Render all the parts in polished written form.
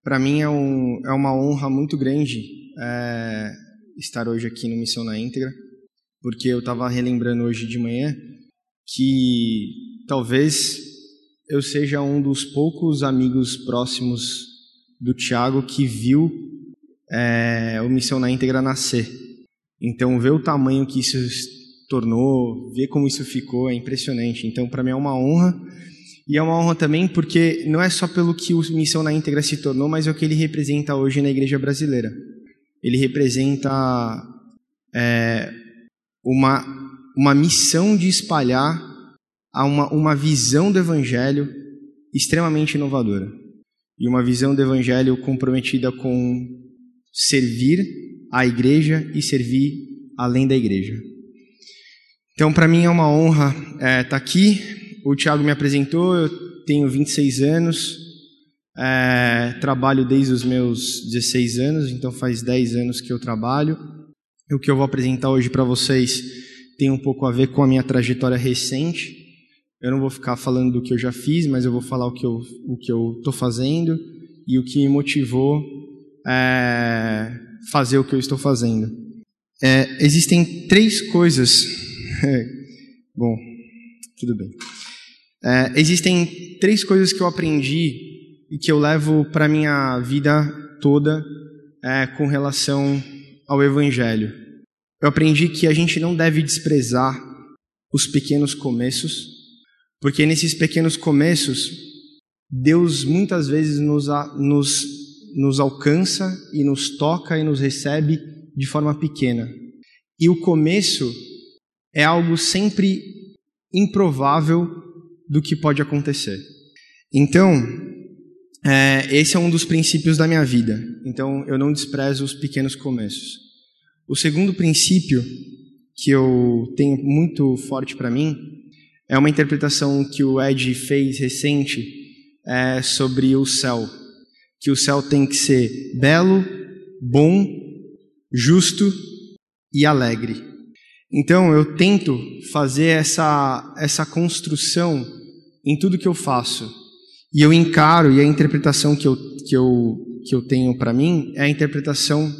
Para mim é uma honra muito grande estar hoje aqui no Missão na Íntegra, porque eu estava relembrando hoje de manhã que talvez eu seja um dos poucos amigos próximos do Tiago que viu o Missão na Íntegra nascer. Então, ver o tamanho que isso tornou, ver como isso ficou, é impressionante. Então, para mim é uma honra. E é uma honra também porque não é só pelo que o Missão na Íntegra se tornou, mas é o que ele representa hoje na igreja brasileira. Ele representa uma missão de espalhar uma visão do Evangelho extremamente inovadora. E uma visão do Evangelho comprometida com servir a igreja e servir além da igreja. Então, para mim é uma honra estar aqui. O Tiago me apresentou, eu tenho 26 anos, trabalho desde os meus 16 anos, então faz 10 anos que eu trabalho. O que eu vou apresentar hoje para vocês tem um pouco a ver com a minha trajetória recente. Eu não vou ficar falando do que eu já fiz, mas eu vou falar o que eu estou fazendo e o que me motivou fazer o que eu estou fazendo. Existem 3 coisas... Bom, tudo bem. Existem 3 coisas que eu aprendi e que eu levo para a minha vida toda com relação ao Evangelho. Eu aprendi que a gente não deve desprezar os pequenos começos, porque nesses pequenos começos, Deus muitas vezes nos alcança e nos toca e nos recebe de forma pequena. E o começo é algo sempre improvável do que pode acontecer. Então, esse é um dos princípios da minha vida. Então, eu não desprezo os pequenos começos. O segundo princípio que eu tenho muito forte para mim é uma interpretação que o Ed fez recente sobre o céu. Que o céu tem que ser belo, bom, justo e alegre. Então, eu tento fazer essa construção em tudo que eu faço. E eu encaro, e a interpretação que eu tenho para mim é a interpretação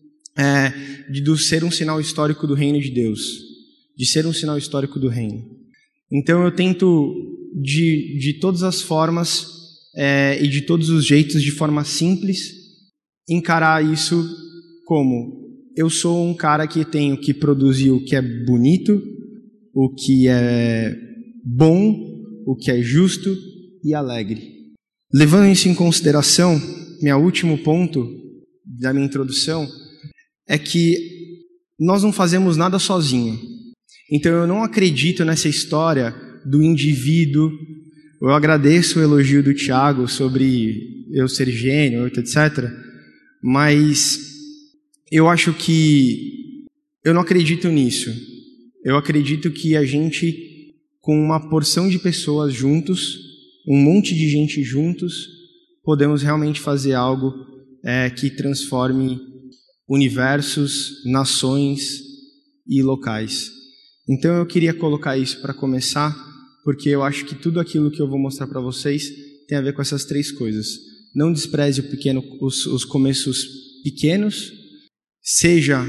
de ser um sinal histórico do reino de Deus. De ser um sinal histórico do reino. Então, eu tento, de todas as formas e de todos os jeitos, de forma simples, encarar isso como... Eu sou um cara que tenho que produzir o que é bonito, o que é bom, o que é justo e alegre. Levando isso em consideração, meu último ponto da minha introdução é que nós não fazemos nada sozinho. Então eu não acredito nessa história do indivíduo. Eu agradeço o elogio do Tiago sobre eu ser gênio, etc. Mas... eu acho que eu não acredito nisso. Eu acredito que a gente, com uma porção de pessoas juntos, um monte de gente juntos, podemos realmente fazer algo que transforme universos, nações e locais. Então eu queria colocar isso para começar, porque eu acho que tudo aquilo que eu vou mostrar para vocês tem a ver com essas 3 coisas. Não despreze os começos pequenos. Seja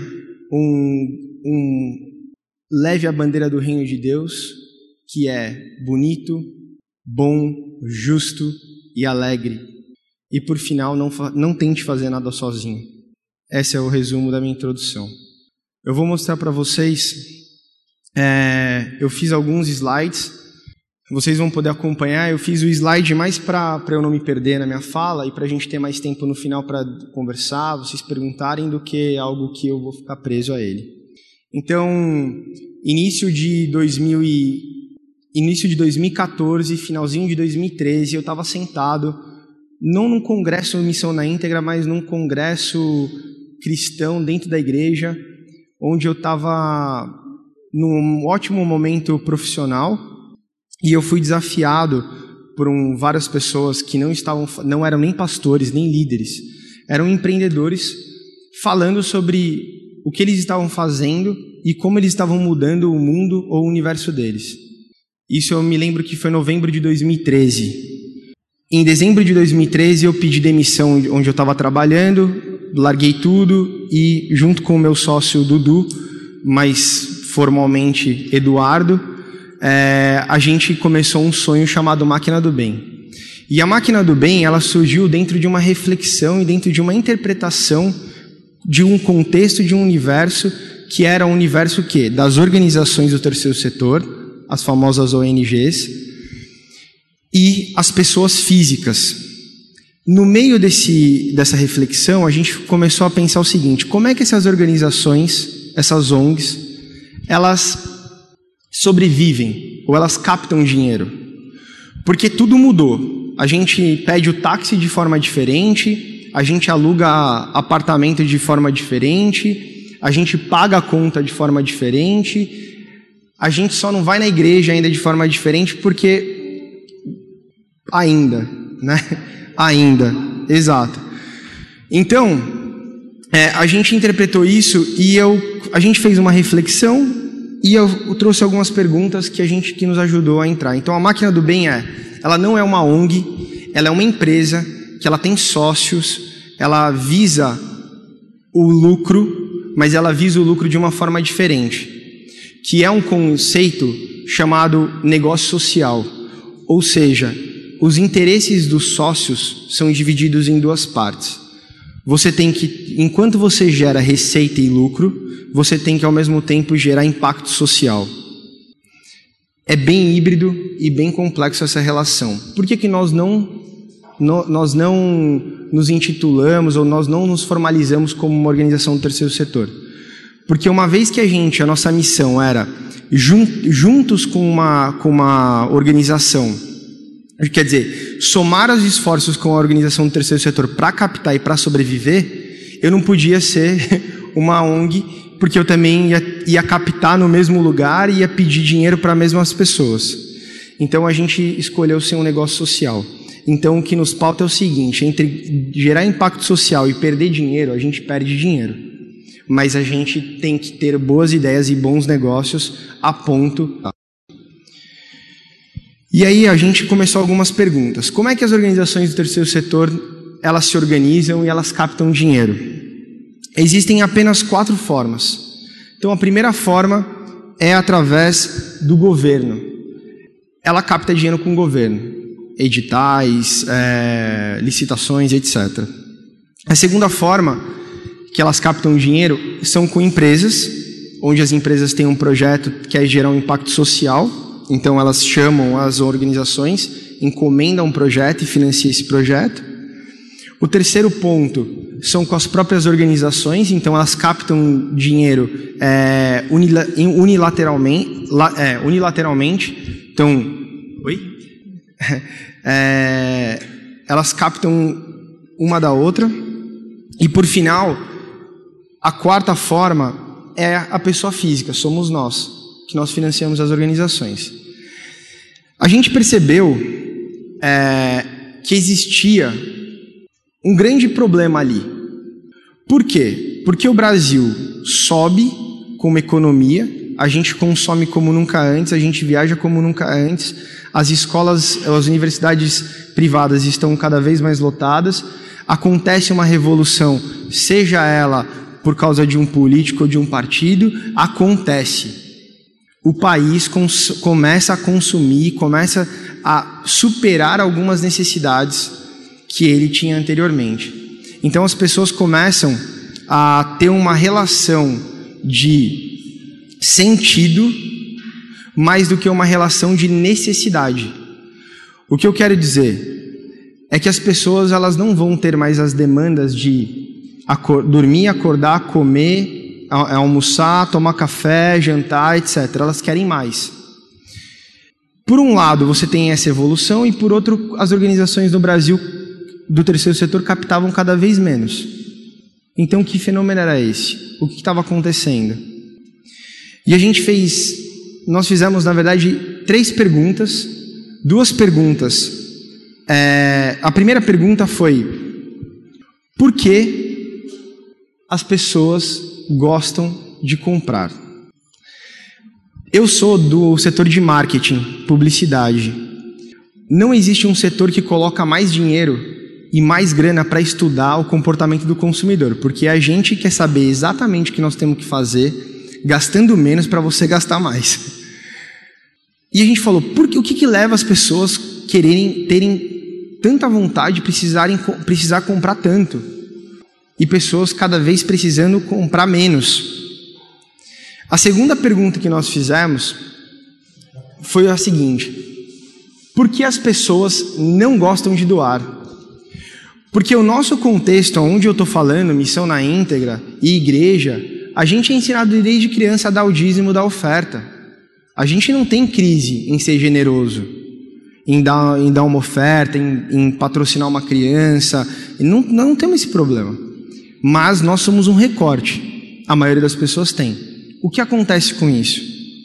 leve a bandeira do reino de Deus, que é bonito, bom, justo e alegre. E por final, não tente fazer nada sozinho. Esse é o resumo da minha introdução. Eu vou mostrar para vocês, eu fiz alguns slides, vocês vão poder acompanhar. Eu fiz o slide mais para eu não me perder na minha fala e para a gente ter mais tempo no final para conversar, vocês perguntarem, do que algo que eu vou ficar preso a ele. Então, início de 2014, finalzinho de 2013, eu estava sentado, não num congresso Missão na Íntegra, mas num congresso cristão dentro da igreja, onde eu estava num ótimo momento profissional. E eu fui desafiado por várias pessoas que não eram nem pastores, nem líderes. Eram empreendedores falando sobre o que eles estavam fazendo e como eles estavam mudando o mundo ou o universo deles. Isso eu me lembro que foi em novembro de 2013. Em dezembro de 2013, eu pedi demissão onde eu estava trabalhando, larguei tudo e, junto com o meu sócio Dudu, mas formalmente Eduardo, a gente começou um sonho chamado Máquina do Bem. E a Máquina do Bem, ela surgiu dentro de uma reflexão e dentro de uma interpretação de um contexto, de um universo, que era o universo quê? Das organizações do terceiro setor, as famosas ONGs, e as pessoas físicas. No meio dessa reflexão, a gente começou a pensar o seguinte: como é que essas organizações, essas ONGs, elas sobrevivem ou elas captam dinheiro? Porque tudo mudou. A gente pede o táxi de forma diferente, a gente aluga apartamento de forma diferente, a gente paga a conta de forma diferente, a gente só não vai na igreja ainda de forma diferente porque ainda, né? Ainda, exato. Então, a gente interpretou isso e a gente fez uma reflexão e eu trouxe algumas perguntas que nos ajudou a entrar. Então, a Máquina do Bem ela não é uma ONG, ela é uma empresa que ela tem sócios, ela visa o lucro, mas ela visa o lucro de uma forma diferente, que é um conceito chamado negócio social. Ou seja, os interesses dos sócios são divididos em duas partes. Você tem que, enquanto você gera receita e lucro, você tem que ao mesmo tempo gerar impacto social. É bem híbrido e bem complexo essa relação. Por que nós não nos intitulamos ou nós não nos formalizamos como uma organização do terceiro setor? Porque uma vez que a nossa missão era, juntos com uma organização, quer dizer, somar os esforços com a organização do terceiro setor para captar e para sobreviver, eu não podia ser uma ONG, porque eu também ia captar no mesmo lugar e ia pedir dinheiro para as mesmas pessoas. Então a gente escolheu ser um negócio social. Então o que nos pauta é o seguinte: entre gerar impacto social e perder dinheiro, a gente perde dinheiro. Mas a gente tem que ter boas ideias e bons negócios a ponto. E aí a gente começou algumas perguntas. Como é que as organizações do terceiro setor elas se organizam e elas captam dinheiro? Existem apenas 4 formas. Então, a primeira forma é através do governo. Ela capta dinheiro com o governo. Editais, licitações, etc. A segunda forma que elas captam dinheiro são com empresas, onde as empresas têm um projeto que é gerar um impacto social. Então, elas chamam as organizações, encomendam um projeto e financiam esse projeto. O terceiro ponto são com as próprias organizações, então elas captam dinheiro unilateralmente. Então, elas captam uma da outra. E por final, a quarta forma é a pessoa física, somos nós, que nós financiamos as organizações. A gente percebeu que existia um grande problema ali. Por quê? Porque o Brasil sobe como economia, a gente consome como nunca antes, a gente viaja como nunca antes, as escolas, as universidades privadas estão cada vez mais lotadas, acontece uma revolução, seja ela por causa de um político ou de um partido, acontece. O país começa a consumir, começa a superar algumas necessidades que ele tinha anteriormente. Então as pessoas começam a ter uma relação de sentido mais do que uma relação de necessidade. O que eu quero dizer é que as pessoas elas não vão ter mais as demandas de dormir, acordar, comer, almoçar, tomar café, jantar, etc. Elas querem mais. Por um lado, você tem essa evolução e por outro, as organizações no Brasil do terceiro setor captavam cada vez menos. Então, que fenômeno era esse? O que estava acontecendo? E nós fizemos, na verdade, 3 perguntas, 2 perguntas. A primeira pergunta foi: por que as pessoas gostam de comprar? Eu sou do setor de marketing, publicidade. não existe um setor que coloca mais dinheiro e mais grana para estudar o comportamento do consumidor, porque a gente quer saber exatamente o que nós temos que fazer, gastando menos para você gastar mais. E a gente falou, o que leva as pessoas terem tanta vontade de precisar comprar tanto? E pessoas cada vez precisando comprar menos. A segunda pergunta que nós fizemos foi a seguinte: por que as pessoas não gostam de doar? Porque o nosso contexto, onde eu estou falando, missão na íntegra e igreja, a gente é ensinado desde criança a dar o dízimo da oferta. A gente não tem crise em ser generoso, em dar uma oferta, em patrocinar uma criança. Não temos esse problema. Mas nós somos um recorte. A maioria das pessoas tem. O que acontece com isso?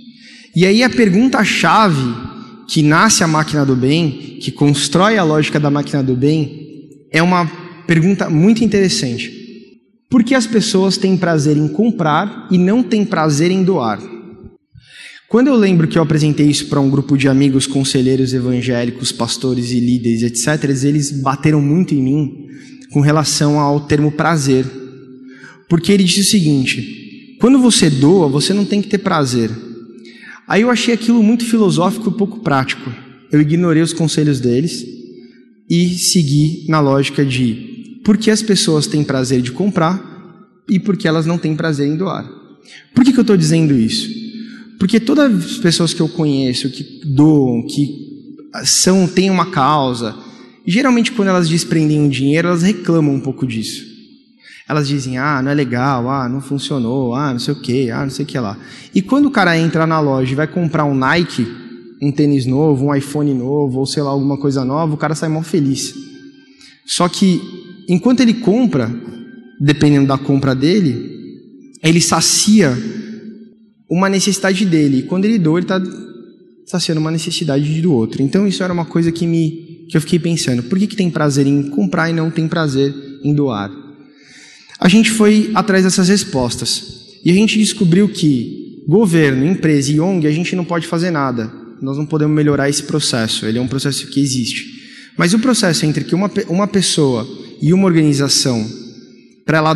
E aí a pergunta-chave que nasce a máquina do bem, que constrói a lógica da máquina do bem, é uma pergunta muito interessante. Por que as pessoas têm prazer em comprar e não têm prazer em doar? Quando eu lembro que eu apresentei isso para um grupo de amigos, conselheiros evangélicos, pastores e líderes, etc., eles bateram muito em mim com relação ao termo prazer. Porque ele disse o seguinte: quando você doa, você não tem que ter prazer. Aí eu achei aquilo muito filosófico e pouco prático. Eu ignorei os conselhos deles e segui na lógica de por que as pessoas têm prazer de comprar e por que elas não têm prazer em doar. Por que eu estou dizendo isso? Porque todas as pessoas que eu conheço, que doam, que têm uma causa, geralmente quando elas desprendem o dinheiro, elas reclamam um pouco disso. Elas dizem, não é legal, não funcionou, não sei o que, não sei o que lá. E quando o cara entra na loja e vai comprar um Nike, um tênis novo, um iPhone novo, ou sei lá, alguma coisa nova, o cara sai mó feliz. Só que, enquanto ele compra, dependendo da compra dele, ele sacia uma necessidade dele. E quando ele doa, ele está saciando uma necessidade do outro. Então isso era uma coisa que eu fiquei pensando. Por que tem prazer em comprar e não tem prazer em doar? A gente foi atrás dessas respostas. E a gente descobriu que governo, empresa e ONG, a gente não pode fazer nada. Nós não podemos melhorar esse processo. Ele é um processo que existe. Mas o processo entre que uma pessoa e uma organização, para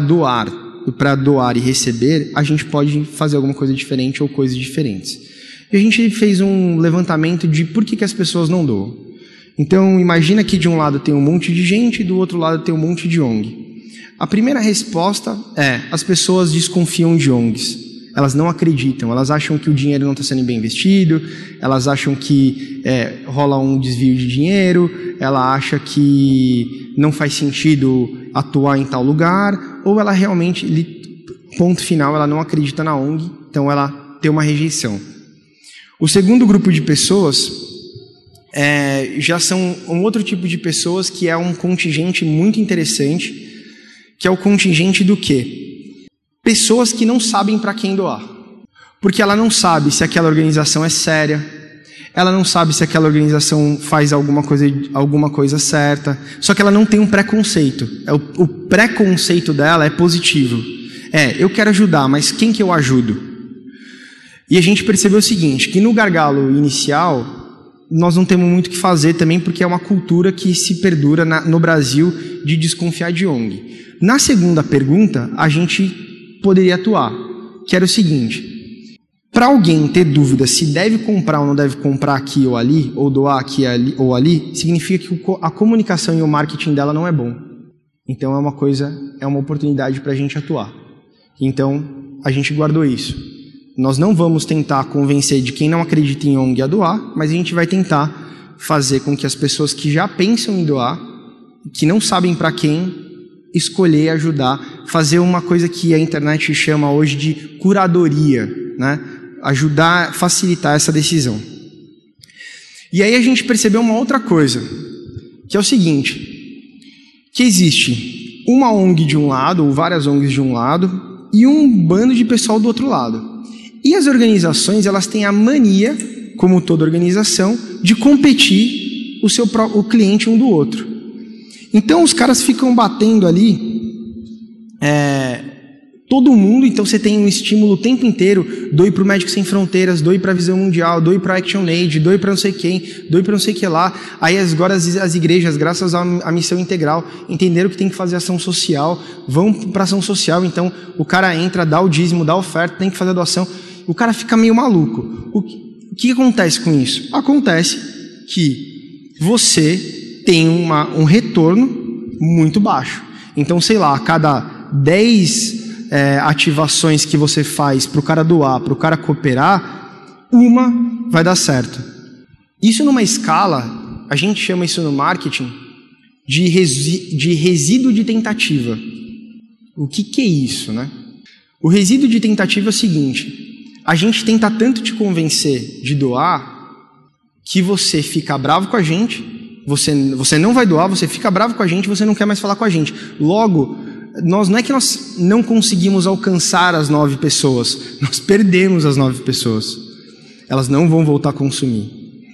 doar e receber, a gente pode fazer alguma coisa diferente ou coisas diferentes. E a gente fez um levantamento de por que as pessoas não doam. Então, imagina que de um lado tem um monte de gente e do outro lado tem um monte de ONG. A primeira resposta é: as pessoas desconfiam de ONGs. Elas não acreditam, elas acham que o dinheiro não está sendo bem investido, elas acham que rola um desvio de dinheiro, ela acha que não faz sentido atuar em tal lugar, ou ela realmente, ponto final, ela não acredita na ONG, então ela tem uma rejeição. O segundo grupo de pessoas já são um outro tipo de pessoas que é um contingente muito interessante, que é o contingente do quê? Pessoas que não sabem para quem doar. Porque ela não sabe se aquela organização é séria, ela não sabe se aquela organização faz alguma coisa certa, só que ela não tem um preconceito. O preconceito dela é positivo. Eu quero ajudar, mas quem que eu ajudo? E a gente percebeu o seguinte, que no gargalo inicial, nós não temos muito o que fazer também, porque é uma cultura que se perdura no Brasil de desconfiar de ONG. Na segunda pergunta, a gente poderia atuar, que era o seguinte: para alguém ter dúvida se deve comprar ou não deve comprar aqui ou ali, ou doar aqui ou ali, significa que a comunicação e o marketing dela não é bom. Então é uma oportunidade para a gente atuar. Então a gente guardou isso. Nós não vamos tentar convencer de quem não acredita em ONG a doar, mas a gente vai tentar fazer com que as pessoas que já pensam em doar, que não sabem para quem, escolher, ajudar, fazer uma coisa que a internet chama hoje de curadoria, né? Ajudar, facilitar essa decisão. E aí a gente percebeu uma outra coisa, que é o seguinte, que existe uma ONG de um lado, ou várias ONGs de um lado, e um bando de pessoal do outro lado. E as organizações, elas têm a mania, como toda organização, de competir o cliente um do outro. Então os caras ficam batendo ali todo mundo, então você tem um estímulo o tempo inteiro, doe para o Médicos Sem Fronteiras, doe para a Visão Mundial, doe para a ActionAid, doe para não sei quem, doe para não sei que lá. Aí agora as igrejas, graças à missão integral, entenderam que tem que fazer ação social, vão para ação social, então o cara entra, dá o dízimo, dá a oferta, tem que fazer a doação, o cara fica meio maluco. O que acontece com isso? Acontece que você tem um retorno muito baixo. Então, sei lá, a cada 10 ativações que você faz para o cara doar, para o cara cooperar, uma vai dar certo. Isso numa escala, a gente chama isso no marketing de resíduo de tentativa. O que é isso, né? O resíduo de tentativa é o seguinte: a gente tenta tanto te convencer de doar que você fica bravo com a gente, você não vai doar, você fica bravo com a gente, você não quer mais falar com a gente. Logo, não é que nós não conseguimos alcançar as 9 pessoas, nós perdemos as 9 pessoas. Elas não vão voltar a consumir.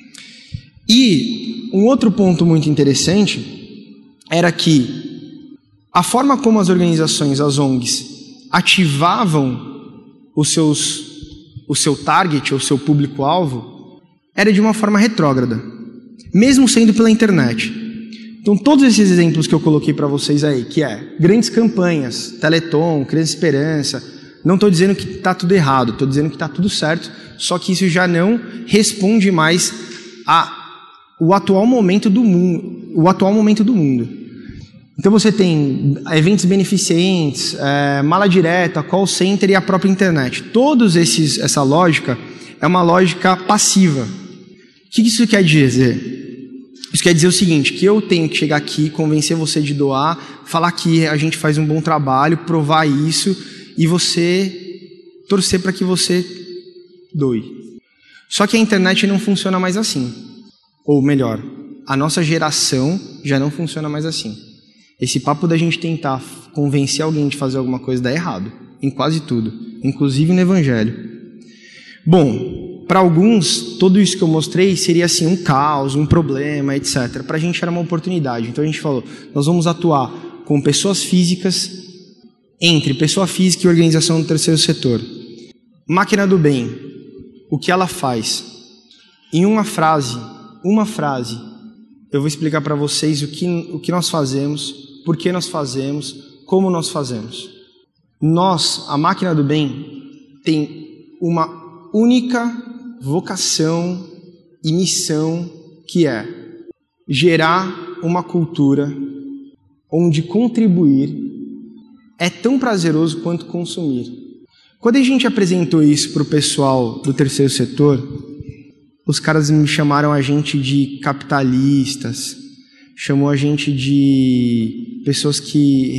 E um outro ponto muito interessante era que a forma como as organizações, as ONGs, ativavam o seu target, o seu público-alvo, era de uma forma retrógrada, mesmo sendo pela internet. Então, todos esses exemplos que eu coloquei para vocês aí, que é grandes campanhas, Teleton, Criança Esperança, não estou dizendo que está tudo errado, estou dizendo que está tudo certo, só que isso já não responde mais ao atual momento do mundo. Então, você tem eventos beneficentes, mala direta, call center e a própria internet. Essa lógica é uma lógica passiva. O que isso quer dizer? Isso quer dizer o seguinte, que eu tenho que chegar aqui, convencer você de doar, falar que a gente faz um bom trabalho, provar isso, e você torcer para que você doe. Só que a internet não funciona mais assim. Ou melhor, a nossa geração já não funciona mais assim. Esse papo da gente tentar convencer alguém de fazer alguma coisa dá errado, em quase tudo, inclusive no Evangelho. Bom, para alguns, tudo isso que eu mostrei seria assim um caos, um problema, etc. Para a gente era uma oportunidade. Então a gente falou, nós vamos atuar com pessoas físicas, entre pessoa física e organização do terceiro setor. Máquina do Bem, o que ela faz? Em uma frase, eu vou explicar para vocês o que nós fazemos, por que nós fazemos, como nós fazemos. Nós, a Máquina do Bem, tem uma única vocação e missão, que é gerar uma cultura onde contribuir é tão prazeroso quanto consumir. Quando a gente apresentou isso para o pessoal do terceiro setor, os caras me chamaram a gente de capitalistas, chamou a gente de pessoas que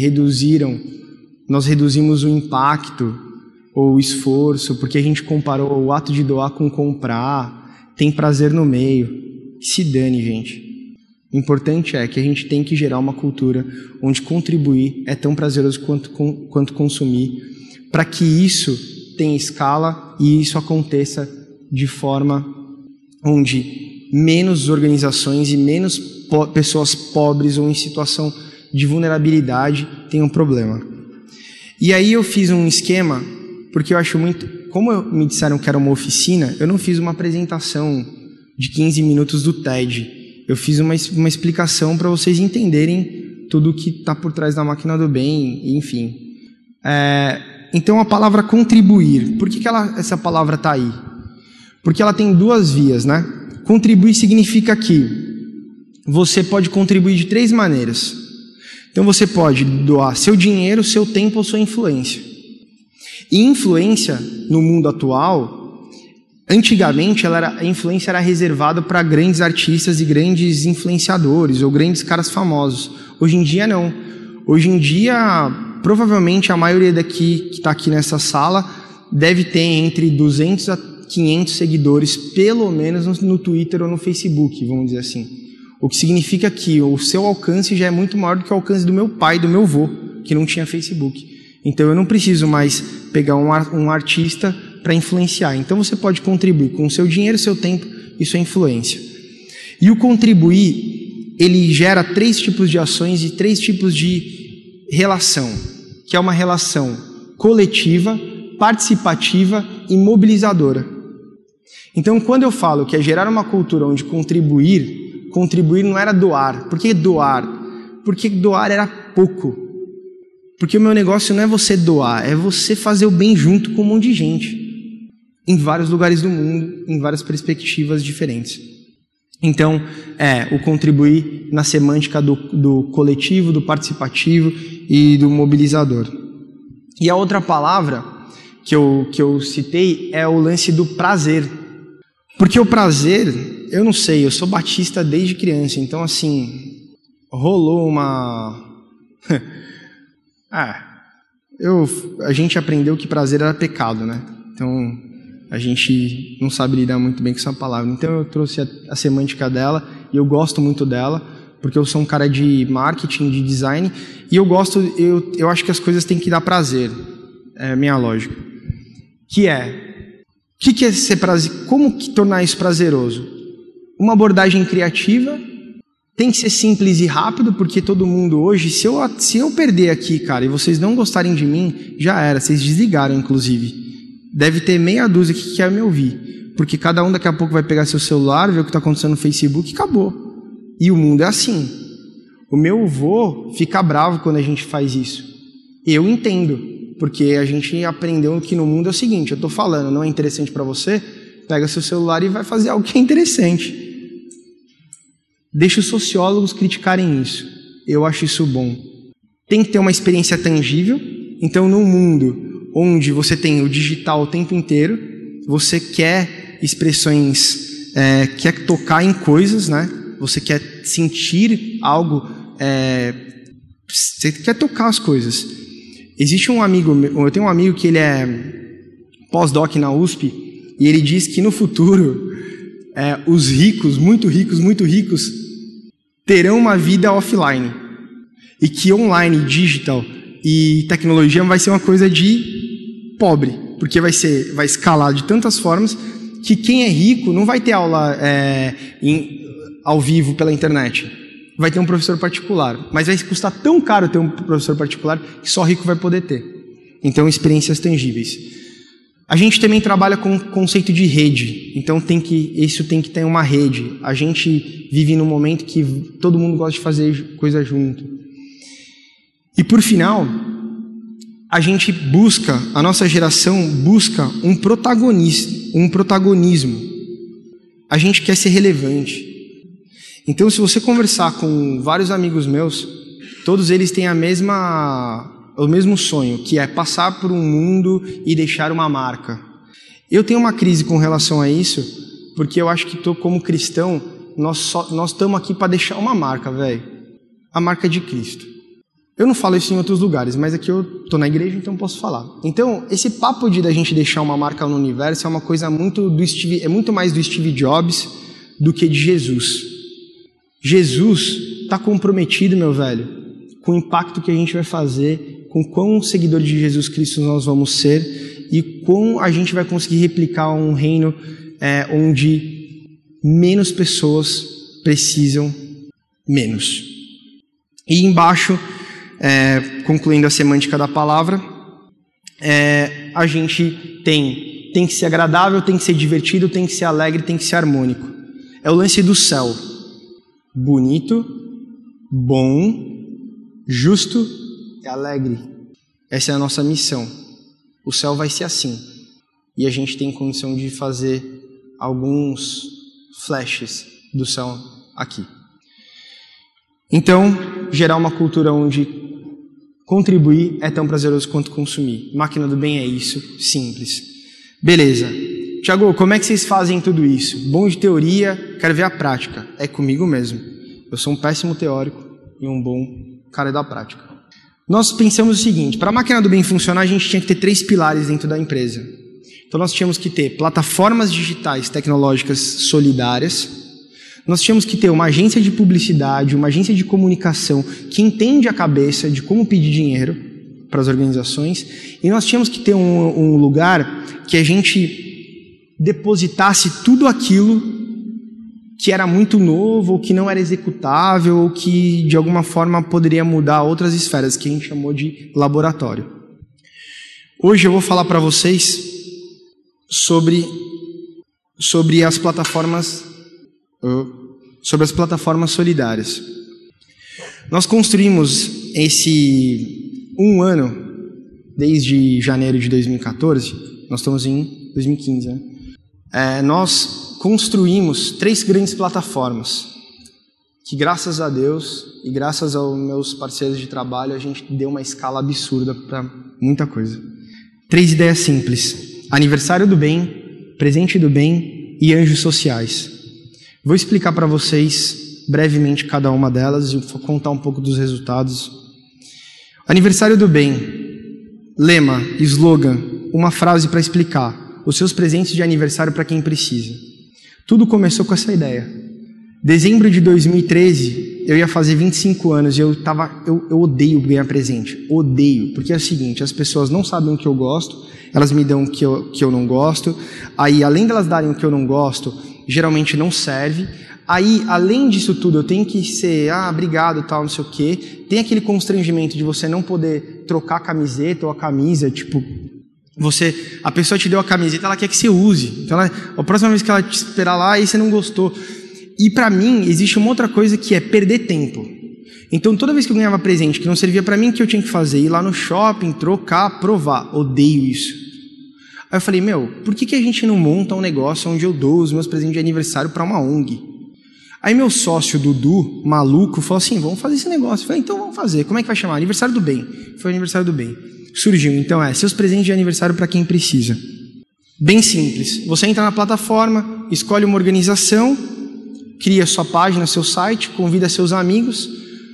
nós reduzimos o impacto ou o esforço, porque a gente comparou o ato de doar com comprar, tem prazer no meio. Se dane, gente. O importante é que a gente tem que gerar uma cultura onde contribuir é tão prazeroso quanto consumir, para que isso tenha escala e isso aconteça de forma onde menos organizações e menos pessoas pobres ou em situação de vulnerabilidade tenham problema. E aí eu fiz um esquema, porque eu acho muito... Como me disseram que era uma oficina, eu não fiz uma apresentação de 15 minutos do TED. Eu fiz uma explicação para vocês entenderem tudo o que está por trás da Máquina do Bem, enfim. Então, a palavra contribuir, por que essa palavra está aí? Porque ela tem 2 vias, né? Contribuir significa que você pode contribuir de 3 maneiras. Então, você pode doar seu dinheiro, seu tempo ou sua influência. E influência, no mundo atual, antigamente a influência era reservada para grandes artistas e grandes influenciadores ou grandes caras famosos. Hoje em dia, não. Hoje em dia, provavelmente a maioria daqui que está aqui nessa sala deve ter entre 200 a 500 seguidores, pelo menos no Twitter ou no Facebook, vamos dizer assim. O que significa que o seu alcance já é muito maior do que o alcance do meu pai, do meu avô, que não tinha Facebook. Então eu não preciso mais pegar um artista para influenciar. Então você pode contribuir com o seu dinheiro, seu tempo e sua influência. E o contribuir, ele gera 3 tipos de ações e 3 tipos de relação, que é uma relação coletiva, participativa e mobilizadora. Então, quando eu falo que é gerar uma cultura onde contribuir não era doar. Por que doar? Porque doar era pouco. Porque o meu negócio não é você doar, é você fazer o bem junto com um monte de gente. Em vários lugares do mundo, em várias perspectivas diferentes. Então, o contribuir na semântica do coletivo, do participativo e do mobilizador. E a outra palavra que eu citei é o lance do prazer. Porque o prazer, eu não sei, eu sou batista desde criança, então assim, rolou uma... a gente aprendeu que prazer era pecado, né? Então, a gente não sabe lidar muito bem com essa palavra. Então, eu trouxe a semântica dela, e eu gosto muito dela, porque eu sou um cara de marketing, de design, e eu acho que as coisas têm que dar prazer. É a minha lógica. O que é ser prazer? Como que tornar isso prazeroso? Uma abordagem criativa, tem que ser simples e rápido, porque todo mundo hoje, se eu perder aqui, cara, e vocês não gostarem de mim, já era, vocês desligaram, inclusive. Deve ter meia dúzia que quer me ouvir, porque cada um daqui a pouco vai pegar seu celular, ver o que está acontecendo no Facebook e acabou. E o mundo é assim. O meu avô fica bravo quando a gente faz isso. Eu entendo, porque a gente aprendeu que no mundo é o seguinte, eu estou falando, não é interessante para você? Pega seu celular e vai fazer algo que é interessante. Deixa os sociólogos criticarem isso. Eu acho isso bom. Tem que ter uma experiência tangível. Então, num mundo onde você tem o digital o tempo inteiro, você quer expressões, quer tocar em coisas, né? Você quer sentir algo, você quer tocar as coisas. Existe um amigo, eu tenho um amigo que ele é pós-doc na USP, e ele diz que no futuro, os ricos, muito ricos, terão uma vida offline. E que online, digital e tecnologia vai ser uma coisa de pobre. Porque vai escalar de tantas formas que quem é rico não vai ter aula ao vivo pela internet. Vai ter um professor particular. Mas vai custar tão caro ter um professor particular que só rico vai poder ter. Então, experiências tangíveis. A gente também trabalha com o conceito de rede. Então, isso tem que ter uma rede. A gente vive num momento que todo mundo gosta de fazer coisa junto. E, por final, a nossa geração busca um protagonismo. A gente quer ser relevante. Então, se você conversar com vários amigos meus, todos eles têm o mesmo sonho, que é passar por um mundo e deixar uma marca. Eu tenho uma crise com relação a isso, porque eu acho que como cristão, nós estamos aqui para deixar uma marca, velho. A marca de Cristo. Eu não falo isso em outros lugares, mas aqui eu estou na igreja, então posso falar. Então, esse papo da gente deixar uma marca no universo é uma coisa muito mais do Steve Jobs do que de Jesus. Jesus está comprometido, meu velho, com o impacto que a gente vai fazer, com quão seguidor de Jesus Cristo nós vamos ser e como a gente vai conseguir replicar um reino onde menos pessoas precisam menos. E embaixo, concluindo a semântica da palavra, a gente tem que ser agradável, tem que ser divertido, tem que ser alegre, tem que ser harmônico. É o lance do céu. Bonito, bom, justo e alegre. Essa é a nossa missão. O céu vai ser assim. E a gente tem condição de fazer alguns flashes do céu aqui. Então, gerar uma cultura onde contribuir é tão prazeroso quanto consumir. Máquina do bem é isso, simples. Beleza. Tiago, como é que vocês fazem tudo isso? Bom de teoria, quero ver a prática. É comigo mesmo. Eu sou um péssimo teórico e um bom cara da prática. Nós pensamos o seguinte, para a máquina do bem funcionar, a gente tinha que ter 3 pilares dentro da empresa. Então nós tínhamos que ter plataformas digitais tecnológicas solidárias, nós tínhamos que ter uma agência de publicidade, uma agência de comunicação que entende a cabeça de como pedir dinheiro para as organizações, e nós tínhamos que ter um lugar que a gente depositasse tudo aquilo que era muito novo, ou que não era executável, ou que de alguma forma poderia mudar outras esferas, que a gente chamou de laboratório. Hoje eu vou falar para vocês sobre as plataformas solidárias. Nós construímos esse ano, desde janeiro de 2014, nós estamos em 2015, né? Nós construímos 3 grandes plataformas, que graças a Deus e graças aos meus parceiros de trabalho, a gente deu uma escala absurda para muita coisa. 3 ideias simples: aniversário do bem, presente do bem e anjos sociais. Vou explicar para vocês brevemente cada uma delas e vou contar um pouco dos resultados. Aniversário do bem, lema, slogan, uma frase para explicar: os seus presentes de aniversário para quem precisa. Tudo começou com essa ideia. Dezembro de 2013, eu ia fazer 25 anos e eu odeio ganhar presente. Odeio, porque é o seguinte: as pessoas não sabem o que eu gosto, elas me dão o que eu não gosto, aí além delas darem o que eu não gosto, geralmente não serve. Aí, além disso tudo, eu tenho que ser, obrigado, tal, não sei o quê. Tem aquele constrangimento de você não poder trocar a camiseta ou a camisa, tipo, a pessoa te deu a camiseta, ela quer que você use. Então, a próxima vez que ela te esperar lá, aí você não gostou. E pra mim, existe uma outra coisa que é perder tempo. Então, toda vez que eu ganhava presente que não servia pra mim, o que eu tinha que fazer? Ir lá no shopping, trocar, provar. Odeio isso. Aí eu falei, por que a gente não monta um negócio onde eu dou os meus presentes de aniversário pra uma ONG? Aí meu sócio, Dudu, maluco, falou assim, vamos fazer esse negócio. Eu falei, então vamos fazer. Como é que vai chamar? Aniversário do bem. Foi o aniversário do bem. Surgiu, então seus presentes de aniversário para quem precisa. Bem simples. Você entra na plataforma, escolhe uma organização, cria sua página, seu site, convida seus amigos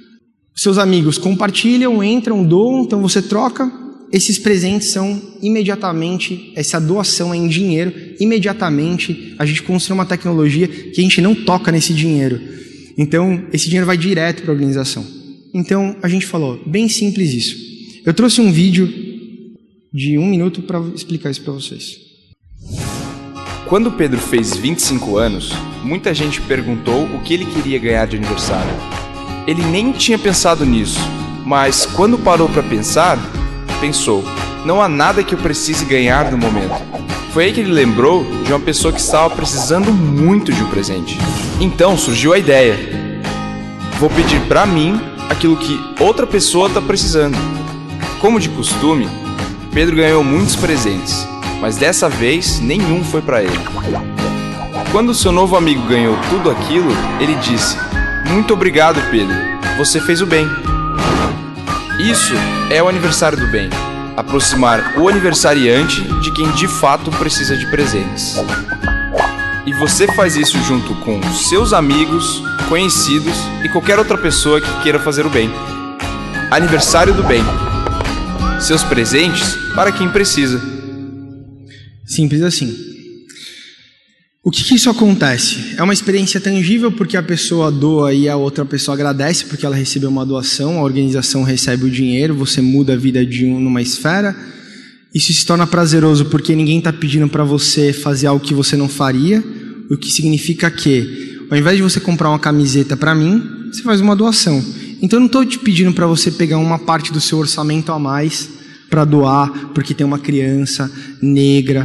compartilham, entram, doam, então você troca. Esses presentes são imediatamente, essa doação é em dinheiro, imediatamente a gente construi uma tecnologia que a gente não toca nesse dinheiro. Então, esse dinheiro vai direto para a organização. Então, a gente falou, bem simples isso. Eu trouxe um vídeo de 1 minuto para explicar isso para vocês. Quando Pedro fez 25 anos, muita gente perguntou o que ele queria ganhar de aniversário. Ele nem tinha pensado nisso, mas quando parou para pensou, não há nada que eu precise ganhar no momento. Foi aí que ele lembrou de uma pessoa que estava precisando muito de um presente. Então surgiu a ideia: vou pedir para mim aquilo que outra pessoa está precisando. Como de costume, Pedro ganhou muitos presentes, mas dessa vez nenhum foi para ele. Quando seu novo amigo ganhou tudo aquilo, ele disse: muito obrigado, Pedro, você fez o bem. Isso é o aniversário do bem, aproximar o aniversariante de quem de fato precisa de presentes. E você faz isso junto com seus amigos, conhecidos e qualquer outra pessoa que queira fazer o bem. Aniversário do bem. Seus presentes para quem precisa. Simples assim. O que isso acontece? É uma experiência tangível porque a pessoa doa e a outra pessoa agradece porque ela recebeu uma doação, a organização recebe o dinheiro, você muda a vida de numa esfera. Isso se torna prazeroso porque ninguém está pedindo para você fazer algo que você não faria, o que significa que, ao invés de você comprar uma camiseta para mim, você faz uma doação. Então eu não estou te pedindo para você pegar uma parte do seu orçamento a mais para doar porque tem uma criança negra,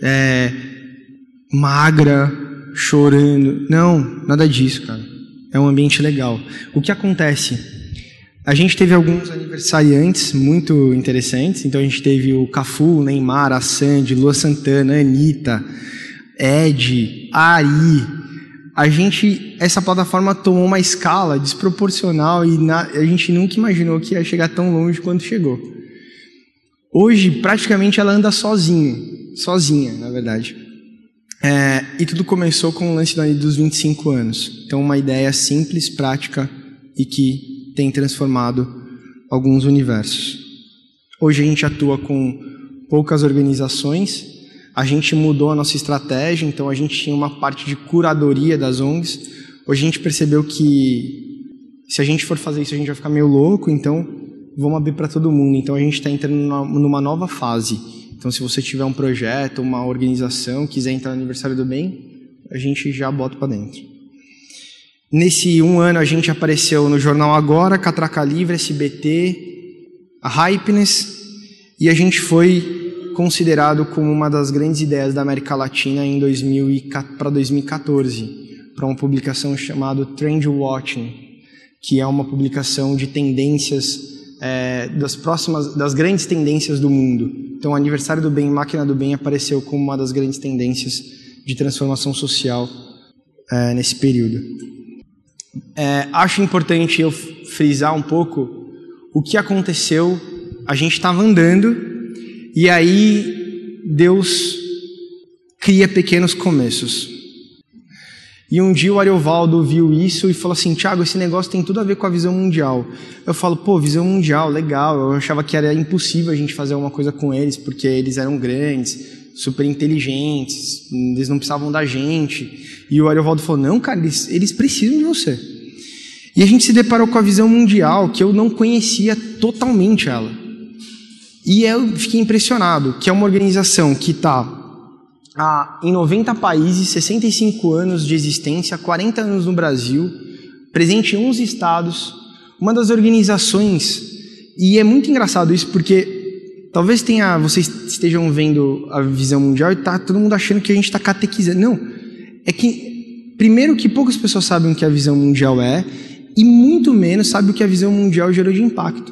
magra, chorando. Não, nada disso, cara. É um ambiente legal. O que acontece? A gente teve alguns aniversariantes muito interessantes. Então a gente teve o Cafu, o Neymar, a Sandy, Lua Santana, a Anitta, Ed, Ari. Essa plataforma tomou uma escala desproporcional e a gente nunca imaginou que ia chegar tão longe quanto chegou. Hoje, praticamente, ela anda sozinha, na verdade. E tudo começou com o lance dos 25 anos. Então, uma ideia simples, prática e que tem transformado alguns universos. Hoje a gente atua com poucas organizações. A gente mudou a nossa estratégia, então a gente tinha uma parte de curadoria das ONGs. Hoje a gente percebeu que se a gente for fazer isso, a gente vai ficar meio louco, então vamos abrir para todo mundo. Então a gente está entrando numa nova fase. Então se você tiver um projeto, uma organização, quiser entrar no Aniversário do Bem, a gente já bota para dentro. Nesse 1 ano a gente apareceu no Jornal Agora, Catraca Livre, SBT, a Hypeness, e a gente foi considerado como uma das grandes ideias da América Latina para 2014, para uma publicação chamada Trend Watching, que é uma publicação de tendências das grandes tendências do mundo. Então, o Aniversário do Bem, Máquina do Bem apareceu como uma das grandes tendências de transformação social nesse período. Acho importante eu frisar um pouco o que aconteceu. A gente estava andando e aí Deus cria pequenos começos. E um dia o Ariovaldo viu isso e falou assim: Thiago, esse negócio tem tudo a ver com a visão mundial. Eu falo, pô, visão mundial, legal. Eu achava que era impossível a gente fazer uma coisa com eles, porque eles eram grandes, super inteligentes, eles não precisavam da gente. E o Ariovaldo falou, não, cara, eles precisam de você. E a gente se deparou com a visão mundial, que eu não conhecia totalmente ela. E eu fiquei impressionado, que é uma organização que está em 90 países, 65 anos de existência, 40 anos no Brasil, presente em 11 estados, uma das organizações, e é muito engraçado isso porque talvez vocês estejam vendo a visão mundial e tá todo mundo achando que a gente está catequizando. Não, é que primeiro que poucas pessoas sabem o que a visão mundial é e muito menos sabem o que a visão mundial gerou de impacto.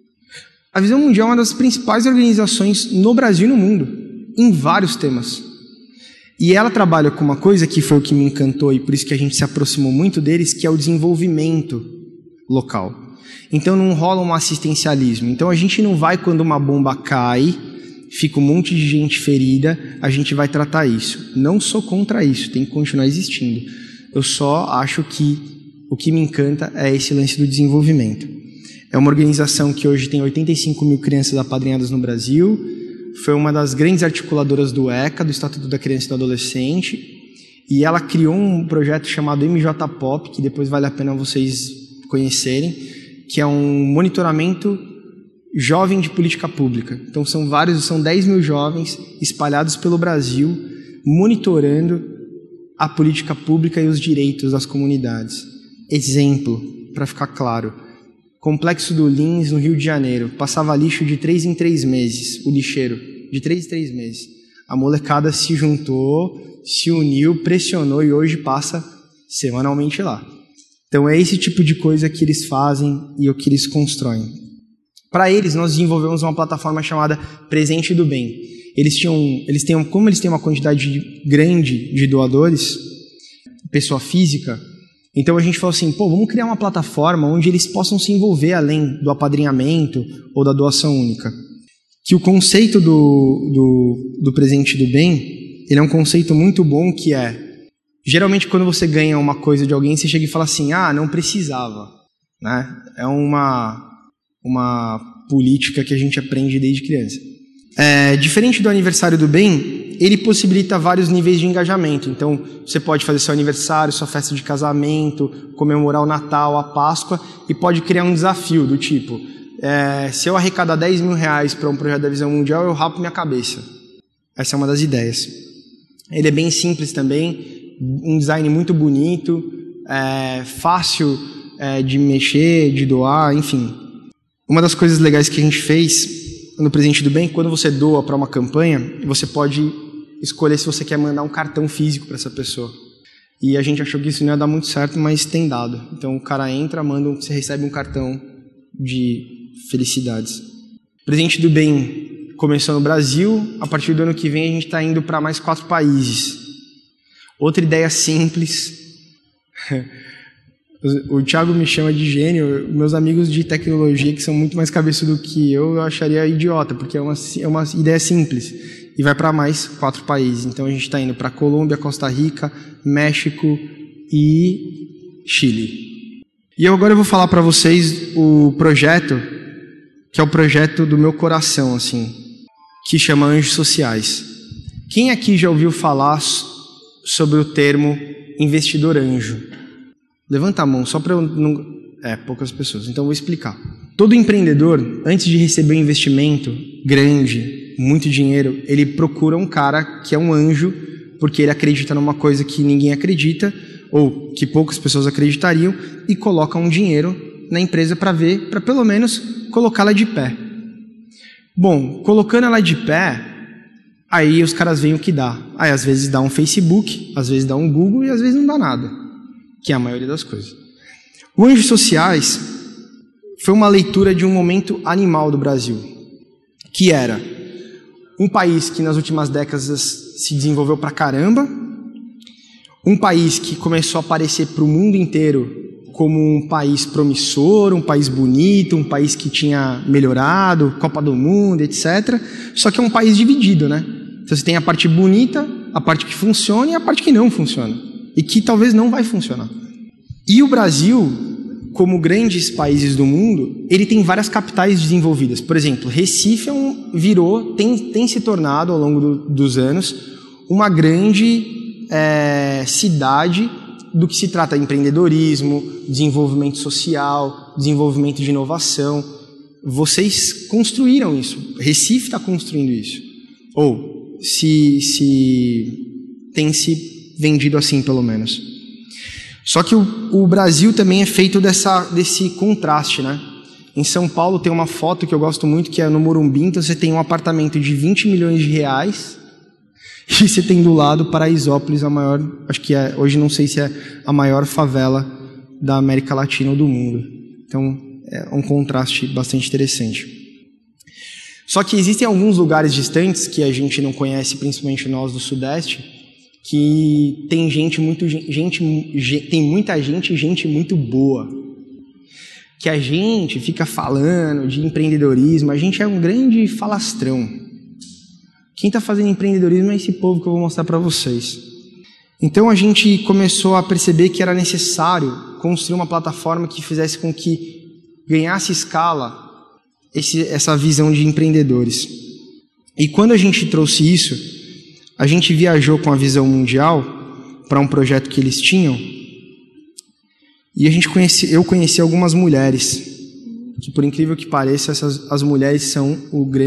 A visão mundial é uma das principais organizações no Brasil e no mundo, em vários temas. E ela trabalha com uma coisa que foi o que me encantou e por isso que a gente se aproximou muito deles, que é o desenvolvimento local. Então não rola um assistencialismo. Então a gente não vai quando uma bomba cai, fica um monte de gente ferida, a gente vai tratar isso. Não sou contra isso, tem que continuar existindo. Eu só acho que o que me encanta é esse lance do desenvolvimento. É uma organização que hoje tem 85 mil crianças apadrinhadas no Brasil. Foi uma das grandes articuladoras do ECA, do Estatuto da Criança e do Adolescente, e ela criou um projeto chamado MJ-POP, que depois vale a pena vocês conhecerem, que é um monitoramento jovem de política pública. Então são 10 mil jovens espalhados pelo Brasil, monitorando a política pública e os direitos das comunidades. Exemplo, para ficar claro, Complexo do Lins, no Rio de Janeiro, passava lixo de 3 em 3 meses, o lixeiro, de 3 em 3 meses. A molecada se juntou, se uniu, pressionou e hoje passa semanalmente lá. Então é esse tipo de coisa que eles fazem e o que eles constroem. Para eles, nós desenvolvemos uma plataforma chamada Presente do Bem. Como eles têm uma quantidade grande de doadores, pessoa física, então a gente falou assim, vamos criar uma plataforma onde eles possam se envolver além do apadrinhamento ou da doação única. Que o conceito do Presente do Bem, ele é um conceito muito bom que geralmente quando você ganha uma coisa de alguém, você chega e fala assim, não precisava. Né? É uma política que a gente aprende desde criança. Diferente do Aniversário do Bem, ele possibilita vários níveis de engajamento. Então, você pode fazer seu aniversário, sua festa de casamento, comemorar o Natal, a Páscoa, e pode criar um desafio do tipo, se eu arrecadar 10 mil reais para um projeto da Visão Mundial, eu rapo minha cabeça. Essa é uma das ideias. Ele é bem simples também, um design muito bonito, fácil de mexer, de doar, enfim. Uma das coisas legais que a gente fez no Presente do Bem, quando você doa para uma campanha, você pode escolher se você quer mandar um cartão físico para essa pessoa. E a gente achou que isso não ia dar muito certo, mas tem dado. Então o cara entra, você recebe um cartão de felicidades. Presente do Bem começou no Brasil, a partir do ano que vem a gente está indo para mais 4 países. Outra ideia simples. O Thiago me chama de gênio, meus amigos de tecnologia, que são muito mais cabeça do que eu acharia idiota, porque é uma ideia simples. E vai para mais 4 países. Então a gente está indo para Colômbia, Costa Rica, México e Chile. E agora eu vou falar para vocês o projeto, que é o projeto do meu coração, assim, que chama Anjos Sociais. Quem aqui já ouviu falar sobre o termo investidor anjo? Levanta a mão, só para eu não... poucas pessoas, então eu vou explicar. Todo empreendedor, antes de receber um investimento grande, muito dinheiro, ele procura um cara que é um anjo, porque ele acredita numa coisa que ninguém acredita, ou que poucas pessoas acreditariam, e coloca um dinheiro na empresa para pelo menos colocá-la de pé. Bom, colocando ela de pé, Aí os caras veem o que dá. Aí às vezes dá um Facebook, às vezes dá um Google e às vezes não dá nada, que é a maioria das coisas. O Anjos Sociais foi uma leitura de um momento animal do Brasil, que era um país que nas últimas décadas se desenvolveu pra caramba, um país que começou a aparecer para o mundo inteiro como um país promissor, um país bonito, um país que tinha melhorado, Copa do Mundo, etc. Só que é um país dividido, né? Então você tem a parte bonita, a parte que funciona e a parte que não funciona. E que talvez não vai funcionar. E o Brasil, como grandes países do mundo, ele tem várias capitais desenvolvidas. Por exemplo, Recife tem se tornado, ao longo dos anos, uma grande cidade do que se trata de empreendedorismo, desenvolvimento social, desenvolvimento de inovação. Vocês construíram isso. Recife está construindo isso. Ou tem se vendido assim, pelo menos. Só que o Brasil também é feito desse contraste, né? Em São Paulo tem uma foto que eu gosto muito, que é no Morumbi. Então você tem um apartamento de 20 milhões de reais e você tem do lado Paraisópolis, a maior, acho que hoje não sei se é a maior favela da América Latina ou do mundo. Então é um contraste bastante interessante. Só que existem alguns lugares distantes que a gente não conhece, principalmente nós do Sudeste, que tem muita gente muito boa. Que a gente fica falando de empreendedorismo, a gente é um grande falastrão. Quem está fazendo empreendedorismo é esse povo que eu vou mostrar para vocês. Então a gente começou a perceber que era necessário construir uma plataforma que fizesse com que ganhasse escala essa visão de empreendedores. E quando a gente trouxe isso, a gente viajou com a visão mundial para um projeto que eles tinham, e eu conheci algumas mulheres, que por incrível que pareça, as mulheres são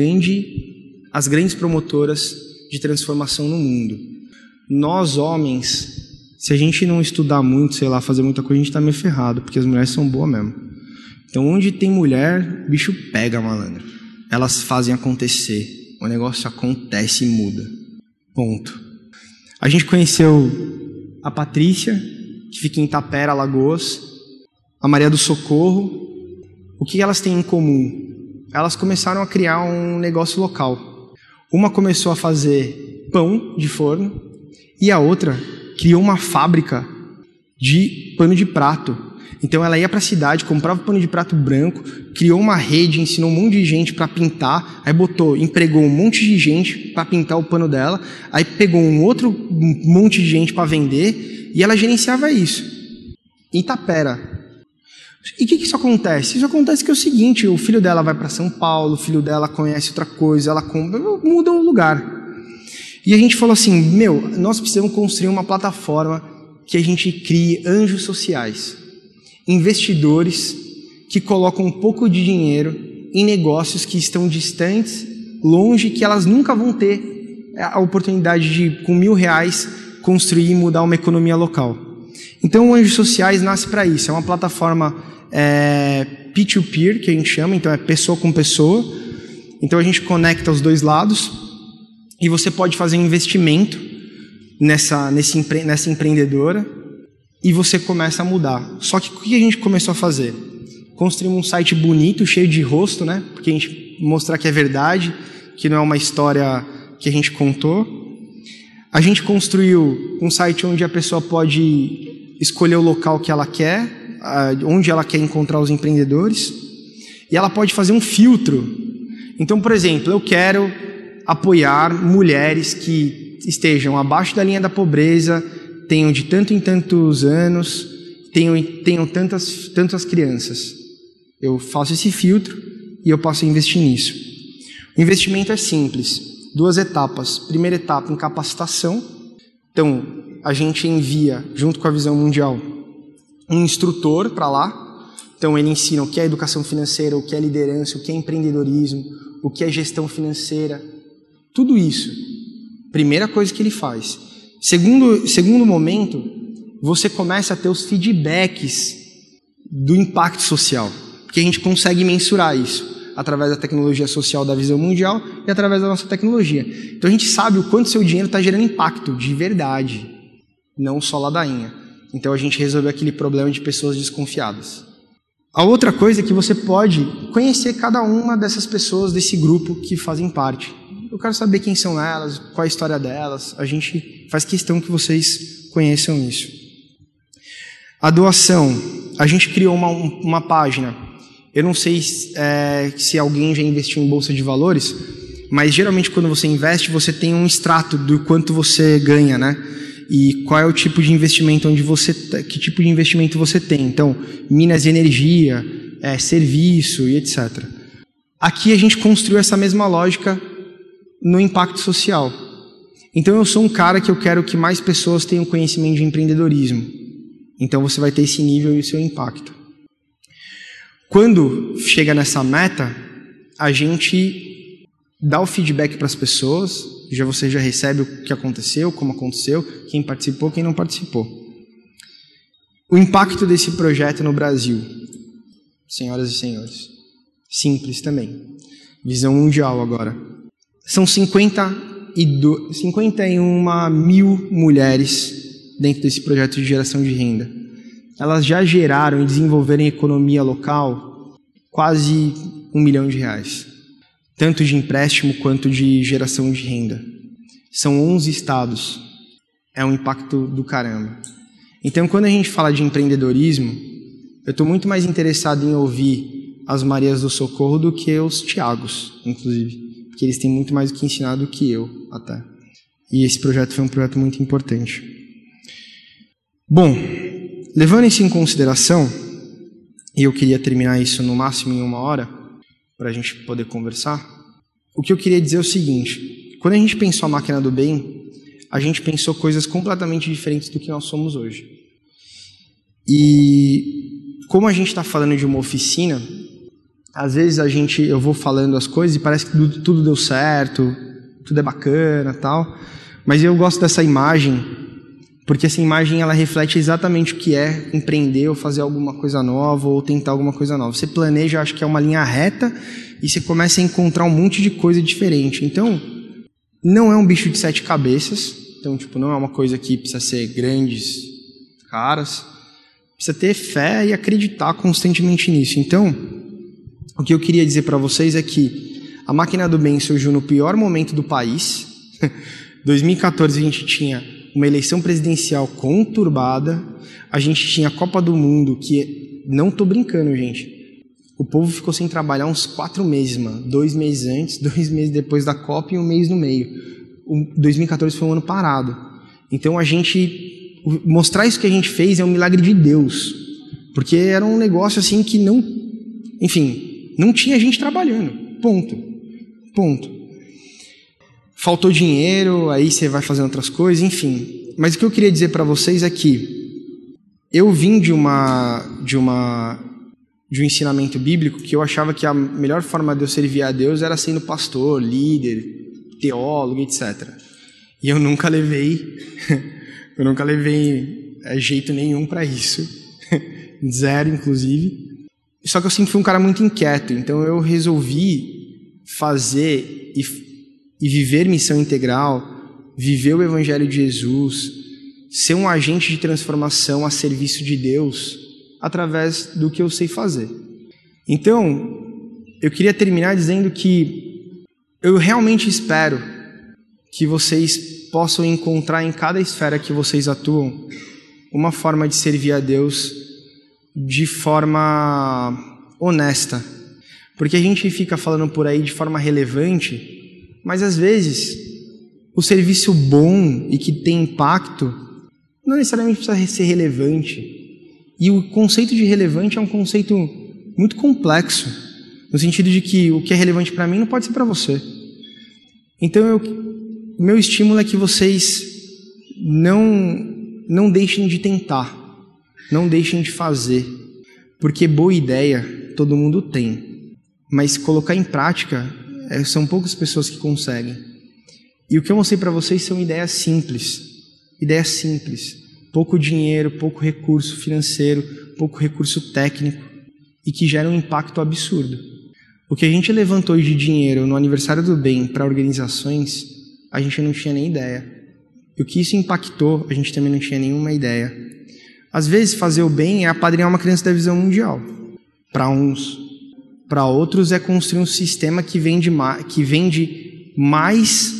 as grandes promotoras de transformação no mundo. Nós, homens, se a gente não estudar muito, sei lá, fazer muita coisa, a gente tá meio ferrado, porque as mulheres são boas mesmo. Então, onde tem mulher, bicho pega, malandro. Elas fazem acontecer. O negócio acontece e muda. Ponto. A gente conheceu a Patrícia, que fica em Itapera, Alagoas, a Maria do Socorro. O que elas têm em comum? Elas começaram a criar um negócio local. Uma começou a fazer pão de forno e a outra criou uma fábrica de pano de prato. Então ela ia para a cidade, comprava pano de prato branco, criou uma rede, ensinou um monte de gente para pintar, aí empregou um monte de gente para pintar o pano dela, aí pegou um outro monte de gente para vender e ela gerenciava isso. Em Itapera. E o que isso acontece? Isso acontece que é o seguinte, o filho dela vai para São Paulo, o filho dela conhece outra coisa, ela compra, muda o lugar. E a gente falou assim, nós precisamos construir uma plataforma que a gente crie anjos sociais. Investidores que colocam um pouco de dinheiro em negócios que estão distantes, longe, que elas nunca vão ter a oportunidade de, com R$1.000, construir e mudar uma economia local. Então o Anjos Sociais nasce para isso, é uma plataforma peer-to-peer, que a gente chama, então é pessoa com pessoa. Então a gente conecta os dois lados e você pode fazer um investimento nessa empreendedora e você começa a mudar. Só que o que a gente começou a fazer? Construímos um site bonito, cheio de rosto, né? Porque a gente mostrar que é verdade, que não é uma história que a gente contou. A gente construiu um site onde a pessoa pode escolher o local que ela quer, onde ela quer encontrar os empreendedores, e ela pode fazer um filtro. Então, por exemplo, eu quero apoiar mulheres que estejam abaixo da linha da pobreza, tenham de tanto em tantos anos, tenham tantas crianças. Eu faço esse filtro e eu posso investir nisso. O investimento é simples, 2 etapas. Primeira etapa em capacitação. Então, a gente envia, junto com a Visão Mundial, um instrutor para lá. Então, ele ensina o que é educação financeira, o que é liderança, o que é empreendedorismo, o que é gestão financeira. Tudo isso. Primeira coisa que ele faz. Segundo momento, você começa a ter os feedbacks do impacto social. Porque a gente consegue mensurar isso. através da tecnologia social da visão mundial e através da nossa tecnologia. Então a gente sabe o quanto seu dinheiro está gerando impacto de verdade, não só ladainha. Então a gente resolveu aquele problema de pessoas desconfiadas. A outra coisa é que você pode conhecer cada uma dessas pessoas desse grupo que fazem parte. Eu quero saber quem são elas, qual a história delas. A gente faz questão que vocês conheçam isso. A doação. A gente criou uma página. Eu não sei se alguém já investiu em bolsa de valores, mas geralmente quando você investe, você tem um extrato do quanto você ganha, né? E qual é o tipo de investimento que tipo de investimento você tem. Então, minas de energia, serviço e etc. Aqui a gente construiu essa mesma lógica no impacto social. Então eu sou um cara que eu quero que mais pessoas tenham conhecimento de empreendedorismo. Então você vai ter esse nível e o seu impacto. Quando chega nessa meta, a gente dá o feedback para as pessoas, você já recebe o que aconteceu, como aconteceu, quem participou, quem não participou. O impacto desse projeto no Brasil, senhoras e senhores, simples também. Visão mundial agora. São 51 mil mulheres dentro desse projeto de geração de renda. Elas já geraram e desenvolveram em economia local quase R$1 milhão, tanto de empréstimo quanto de geração de renda. São 11 estados. É um impacto do caramba. Então, quando a gente fala de empreendedorismo, eu estou muito mais interessado em ouvir as Marias do Socorro do que os Tiagos, inclusive. Porque eles têm muito mais do que ensinar do que eu, até. E esse projeto foi um projeto muito importante. Bom, levando isso em consideração, e eu queria terminar isso no máximo em 1 hora, para a gente poder conversar, o que eu queria dizer é o seguinte: quando a gente pensou a máquina do bem, a gente pensou coisas completamente diferentes do que nós somos hoje. E como a gente está falando de uma oficina, às vezes eu vou falando as coisas e parece que tudo deu certo, tudo é bacana, tal. Mas eu gosto dessa imagem, porque essa imagem ela reflete exatamente o que é empreender ou fazer alguma coisa nova ou tentar alguma coisa nova. Você planeja, acho que é uma linha reta e você começa a encontrar um monte de coisa diferente. Então, não é um bicho de 7 cabeças. Então, não é uma coisa que precisa ser grandes caras. Precisa ter fé e acreditar constantemente nisso. Então, o que eu queria dizer para vocês é que a máquina do bem surgiu no pior momento do país. 2014 a gente tinha uma eleição presidencial conturbada, a gente tinha a Copa do Mundo, que não tô brincando, gente. O povo ficou sem trabalhar uns 4 meses, mano. 2 meses antes, 2 meses depois da Copa e 1 mês no meio. 2014 foi um ano parado. Então mostrar isso que a gente fez é um milagre de Deus. Porque era um negócio assim que não tinha gente trabalhando. Ponto. Faltou dinheiro, aí você vai fazendo outras coisas, enfim. Mas o que eu queria dizer para vocês é que eu vim de um ensinamento bíblico que eu achava que a melhor forma de eu servir a Deus era sendo pastor, líder, teólogo, etc. E eu nunca levei jeito nenhum para isso. 0, inclusive. Só que eu sempre fui um cara muito inquieto, então eu resolvi fazer e viver missão integral, viver o Evangelho de Jesus, ser um agente de transformação a serviço de Deus, através do que eu sei fazer. Então, eu queria terminar dizendo que eu realmente espero que vocês possam encontrar em cada esfera que vocês atuam uma forma de servir a Deus de forma honesta. Porque a gente fica falando por aí de forma relevante, mas às vezes o serviço bom e que tem impacto não necessariamente precisa ser relevante. E o conceito de relevante é um conceito muito complexo, no sentido de que o que é relevante para mim não pode ser para você. Então o meu estímulo é que vocês não deixem de tentar, não deixem de fazer, porque boa ideia todo mundo tem, mas colocar em prática são poucas pessoas que conseguem. E o que eu mostrei para vocês são ideias simples, pouco dinheiro, pouco recurso financeiro, pouco recurso técnico e que geram um impacto absurdo. O que a gente levantou de dinheiro no aniversário do bem para organizações, a gente não tinha nem ideia. E o que isso impactou, a gente também não tinha nenhuma ideia. Às vezes, fazer o bem é apadrinhar uma criança da visão mundial. Para uns. Para outros, é construir um sistema que vende mais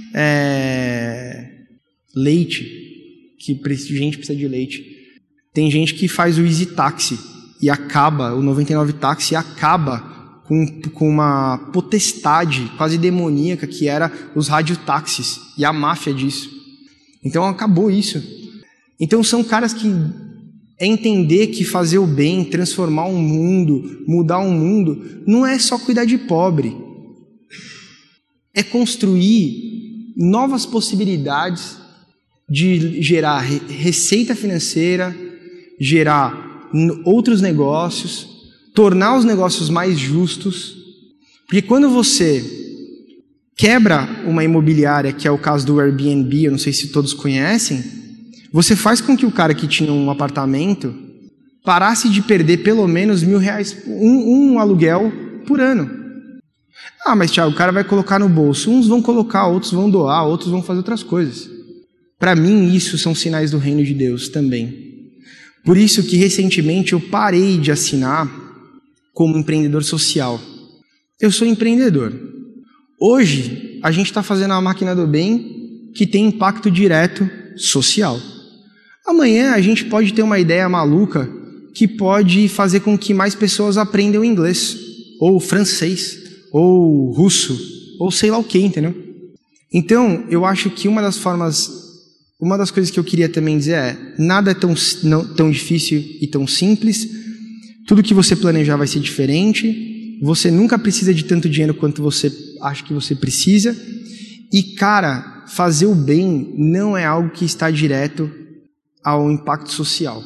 leite. Que gente precisa de leite. Tem gente que faz o Easy Taxi e acaba, o 99 Táxi acaba com uma potestade quase demoníaca que era os radiotáxis e a máfia disso. Então acabou isso. Então são caras que é entender que fazer o bem, transformar um mundo, mudar um mundo, não é só cuidar de pobre. É construir novas possibilidades de gerar receita financeira, gerar outros negócios, tornar os negócios mais justos. Porque quando você quebra uma imobiliária, que é o caso do Airbnb, eu não sei se todos conhecem, você faz com que o cara que tinha um apartamento parasse de perder pelo menos R$1.000, um aluguel por ano. Ah, mas Thiago, o cara vai colocar no bolso. Uns vão colocar, outros vão doar, outros vão fazer outras coisas. Para mim, isso são sinais do reino de Deus também. Por isso que recentemente eu parei de assinar como empreendedor social. Eu sou empreendedor. Hoje, a gente está fazendo a máquina do bem que tem impacto direto social. Amanhã, a gente pode ter uma ideia maluca que pode fazer com que mais pessoas aprendam inglês, ou francês, ou russo, ou sei lá o que, entendeu? Então, eu acho que uma das coisas que eu queria também dizer é: nada é tão difícil e tão simples. Tudo que você planejar vai ser diferente. Você nunca precisa de tanto dinheiro quanto você acha que você precisa. E, cara, fazer o bem não é algo que está direto ao impacto social.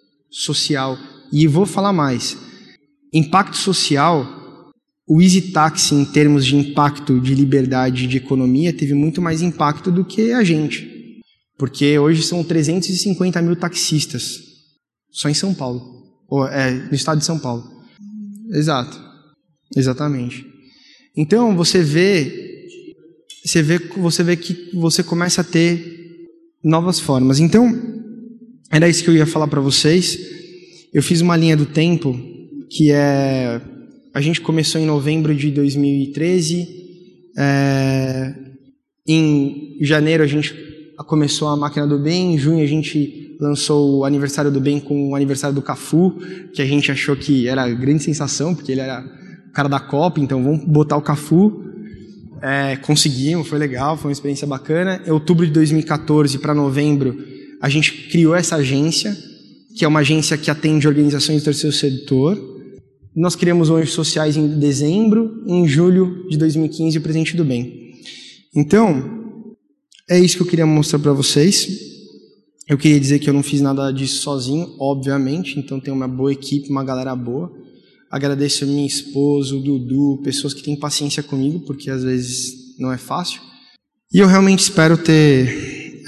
E vou falar mais. Impacto social, o Easy Taxi, em termos de impacto de liberdade de economia, teve muito mais impacto do que a gente. Porque hoje são 350 mil taxistas, só em São Paulo, no estado de São Paulo. Exatamente. Então você vê que você começa a ter novas formas. Então, era isso que eu ia falar para vocês. Eu fiz uma linha do tempo que a gente começou em novembro de 2013. Em janeiro a gente começou a Máquina do Bem. Em junho a gente lançou o Aniversário do Bem com o aniversário do Cafu, que a gente achou que era grande sensação, porque ele era o cara da Copa, então vamos botar o Cafu. Conseguimos, foi legal, foi uma experiência bacana. Em outubro de 2014 para novembro, a gente criou essa agência, que é uma agência que atende organizações do terceiro setor. Nós criamos ONGs sociais em dezembro, em julho de 2015 o Presente do Bem. Então, é isso que eu queria mostrar para vocês. Eu queria dizer que eu não fiz nada disso sozinho, obviamente, então tem uma boa equipe, uma galera boa. Agradeço a minha esposa, o Dudu, pessoas que têm paciência comigo, porque às vezes não é fácil. E eu realmente espero ter,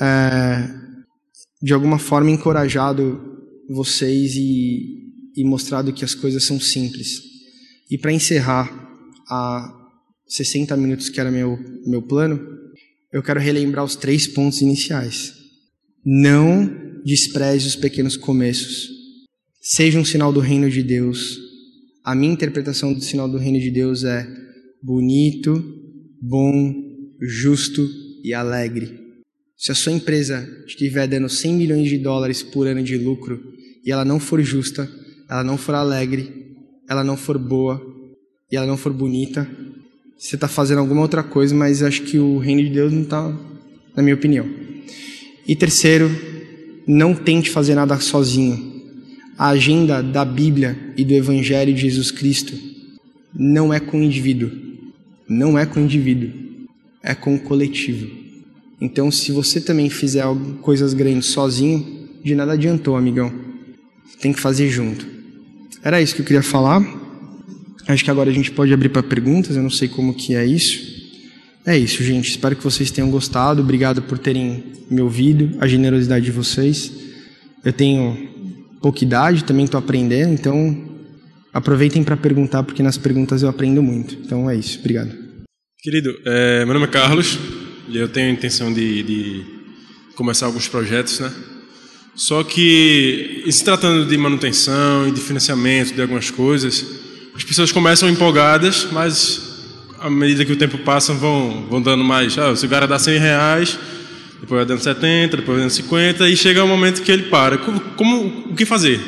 de alguma forma, encorajado vocês e mostrado que as coisas são simples. E para encerrar, há 60 minutos que era meu plano, eu quero relembrar os 3 pontos iniciais. Não despreze os pequenos começos. Seja um sinal do reino de Deus. A minha interpretação do sinal do reino de Deus é bonito, bom, justo e alegre. Se a sua empresa estiver dando $100 milhões por ano de lucro e ela não for justa, ela não for alegre, ela não for boa e ela não for bonita, você está fazendo alguma outra coisa, mas acho que o reino de Deus não está, na minha opinião. E terceiro, não tente fazer nada sozinho. A agenda da Bíblia e do Evangelho de Jesus Cristo não é com o indivíduo. Não é com o indivíduo. É com o coletivo. Então, se você também fizer coisas grandes sozinho, de nada adiantou, amigão. Você tem que fazer junto. Era isso que eu queria falar. Acho que agora a gente pode abrir para perguntas. Eu não sei como que é isso. É isso, gente. Espero que vocês tenham gostado. Obrigado por terem me ouvido. A generosidade de vocês. Eu tenho pouca idade, também estou aprendendo, então Aproveitem para perguntar, porque nas perguntas eu aprendo muito. Então é isso. Obrigado. Querido, meu nome é Carlos e eu tenho a intenção de começar alguns projetos, né? Só que, se tratando de manutenção e de financiamento de algumas coisas, as pessoas começam empolgadas, mas à medida que o tempo passa vão dando mais. Se o cara dá R$100, depois vai dando 70, depois vai dando 50, e chega um momento que ele para. O que fazer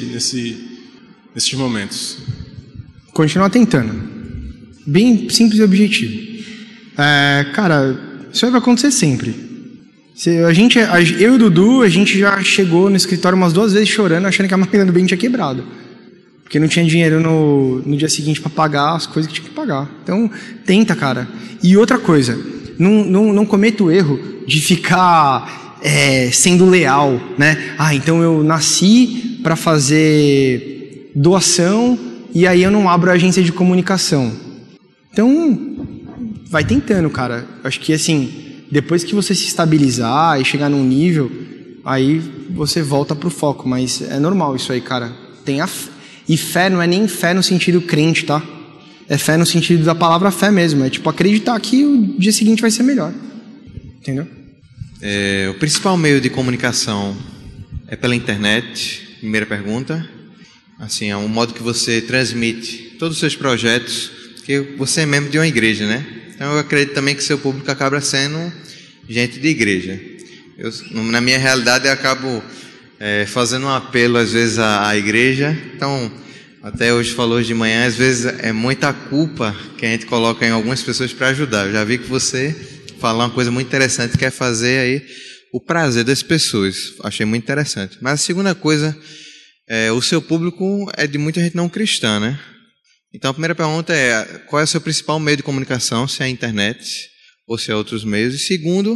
nesses momentos? Continuar tentando. Bem simples e objetivo. Cara, isso vai acontecer sempre. Eu e o Dudu, a gente já chegou no escritório umas 2 vezes chorando, achando que a máquina do bem tinha quebrado. Porque não tinha dinheiro no dia seguinte para pagar as coisas que tinha que pagar. Então, tenta, cara. E outra coisa, não cometa o erro de ficar sendo leal, né? Então eu nasci para fazer doação e aí eu não abro a agência de comunicação. Então, vai tentando, cara. Acho que, assim, depois que você se estabilizar e chegar num nível, aí você volta pro foco. Mas é normal isso aí, cara. E fé não é nem fé no sentido crente, tá? É fé no sentido da palavra fé mesmo. É tipo acreditar que o dia seguinte vai ser melhor. Entendeu? O principal meio de comunicação é pela internet. Primeira pergunta. Assim, é um modo que você transmite todos os seus projetos, porque você é membro de uma igreja, né? Então eu acredito também que seu público acaba sendo gente de igreja. Na minha realidade, eu acabo fazendo um apelo às vezes à igreja. Então, até hoje falou de manhã, às vezes é muita culpa que a gente coloca em algumas pessoas para ajudar. Eu já vi que você falou uma coisa muito interessante, que é fazer aí o prazer das pessoas. Achei muito interessante. Mas a segunda coisa, o seu público é de muita gente não cristã, né? Então a primeira pergunta é: qual é o seu principal meio de comunicação? Se é a internet ou se é outros meios? E segundo,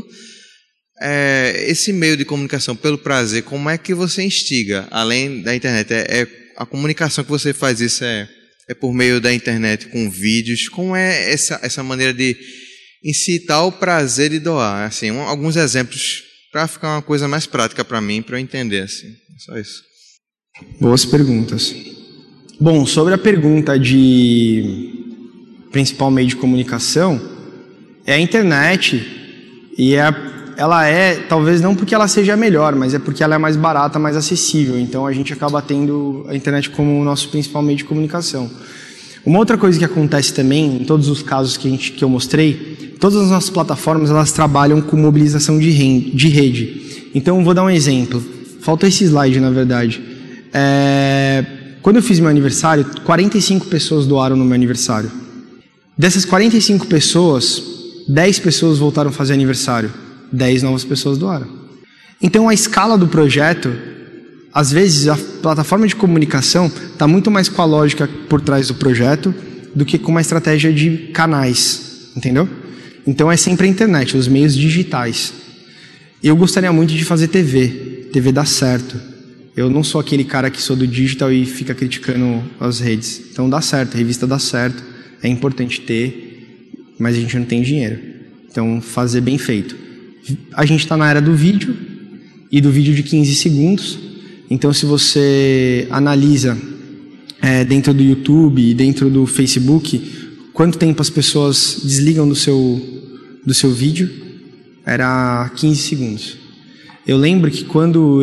esse meio de comunicação pelo prazer, como é que você instiga, além da internet? A comunicação que você faz isso é por meio da internet, com vídeos? Como é essa maneira de incitar o prazer de doar? Assim, alguns exemplos para ficar uma coisa mais prática para mim, para eu entender. Assim. Só isso. Boas perguntas. Bom, sobre a pergunta de principal meio de comunicação, é a internet, e ela talvez não porque ela seja melhor, mas é porque ela é mais barata, mais acessível. Então a gente acaba tendo a internet como o nosso principal meio de comunicação. Uma outra coisa que acontece também, em todos os casos que eu mostrei, todas as nossas plataformas elas trabalham com mobilização de rede. Então vou dar um exemplo. Falta esse slide, na verdade. Quando eu fiz meu aniversário, 45 pessoas doaram no meu aniversário. Dessas 45 pessoas, 10 pessoas voltaram a fazer aniversário. 10 novas pessoas doaram. Então a escala do projeto, às vezes a plataforma de comunicação está muito mais com a lógica por trás do projeto do que com uma estratégia de canais, entendeu? Então é sempre a internet, os meios digitais. Eu gostaria muito de fazer TV. TV dá certo. Eu não sou aquele cara que sou do digital e fica criticando as redes. Então dá certo, a revista dá certo. É importante ter, mas a gente não tem dinheiro. Então fazer bem feito. A gente está na era do vídeo e do vídeo de 15 segundos. Então se você analisa dentro do YouTube e dentro do Facebook, quanto tempo as pessoas desligam do seu vídeo, era 15 segundos. Eu lembro que quando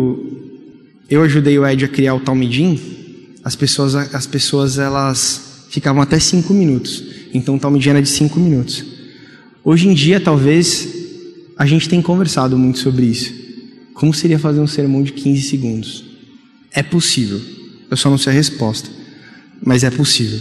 eu ajudei o Ed a criar o Talmidim, as pessoas elas ficavam até 5 minutos. Então o Talmidim era de 5 minutos. Hoje em dia, talvez, a gente tenha conversado muito sobre isso. Como seria fazer um sermão de 15 segundos? É possível. Eu só não sei a resposta. Mas é possível.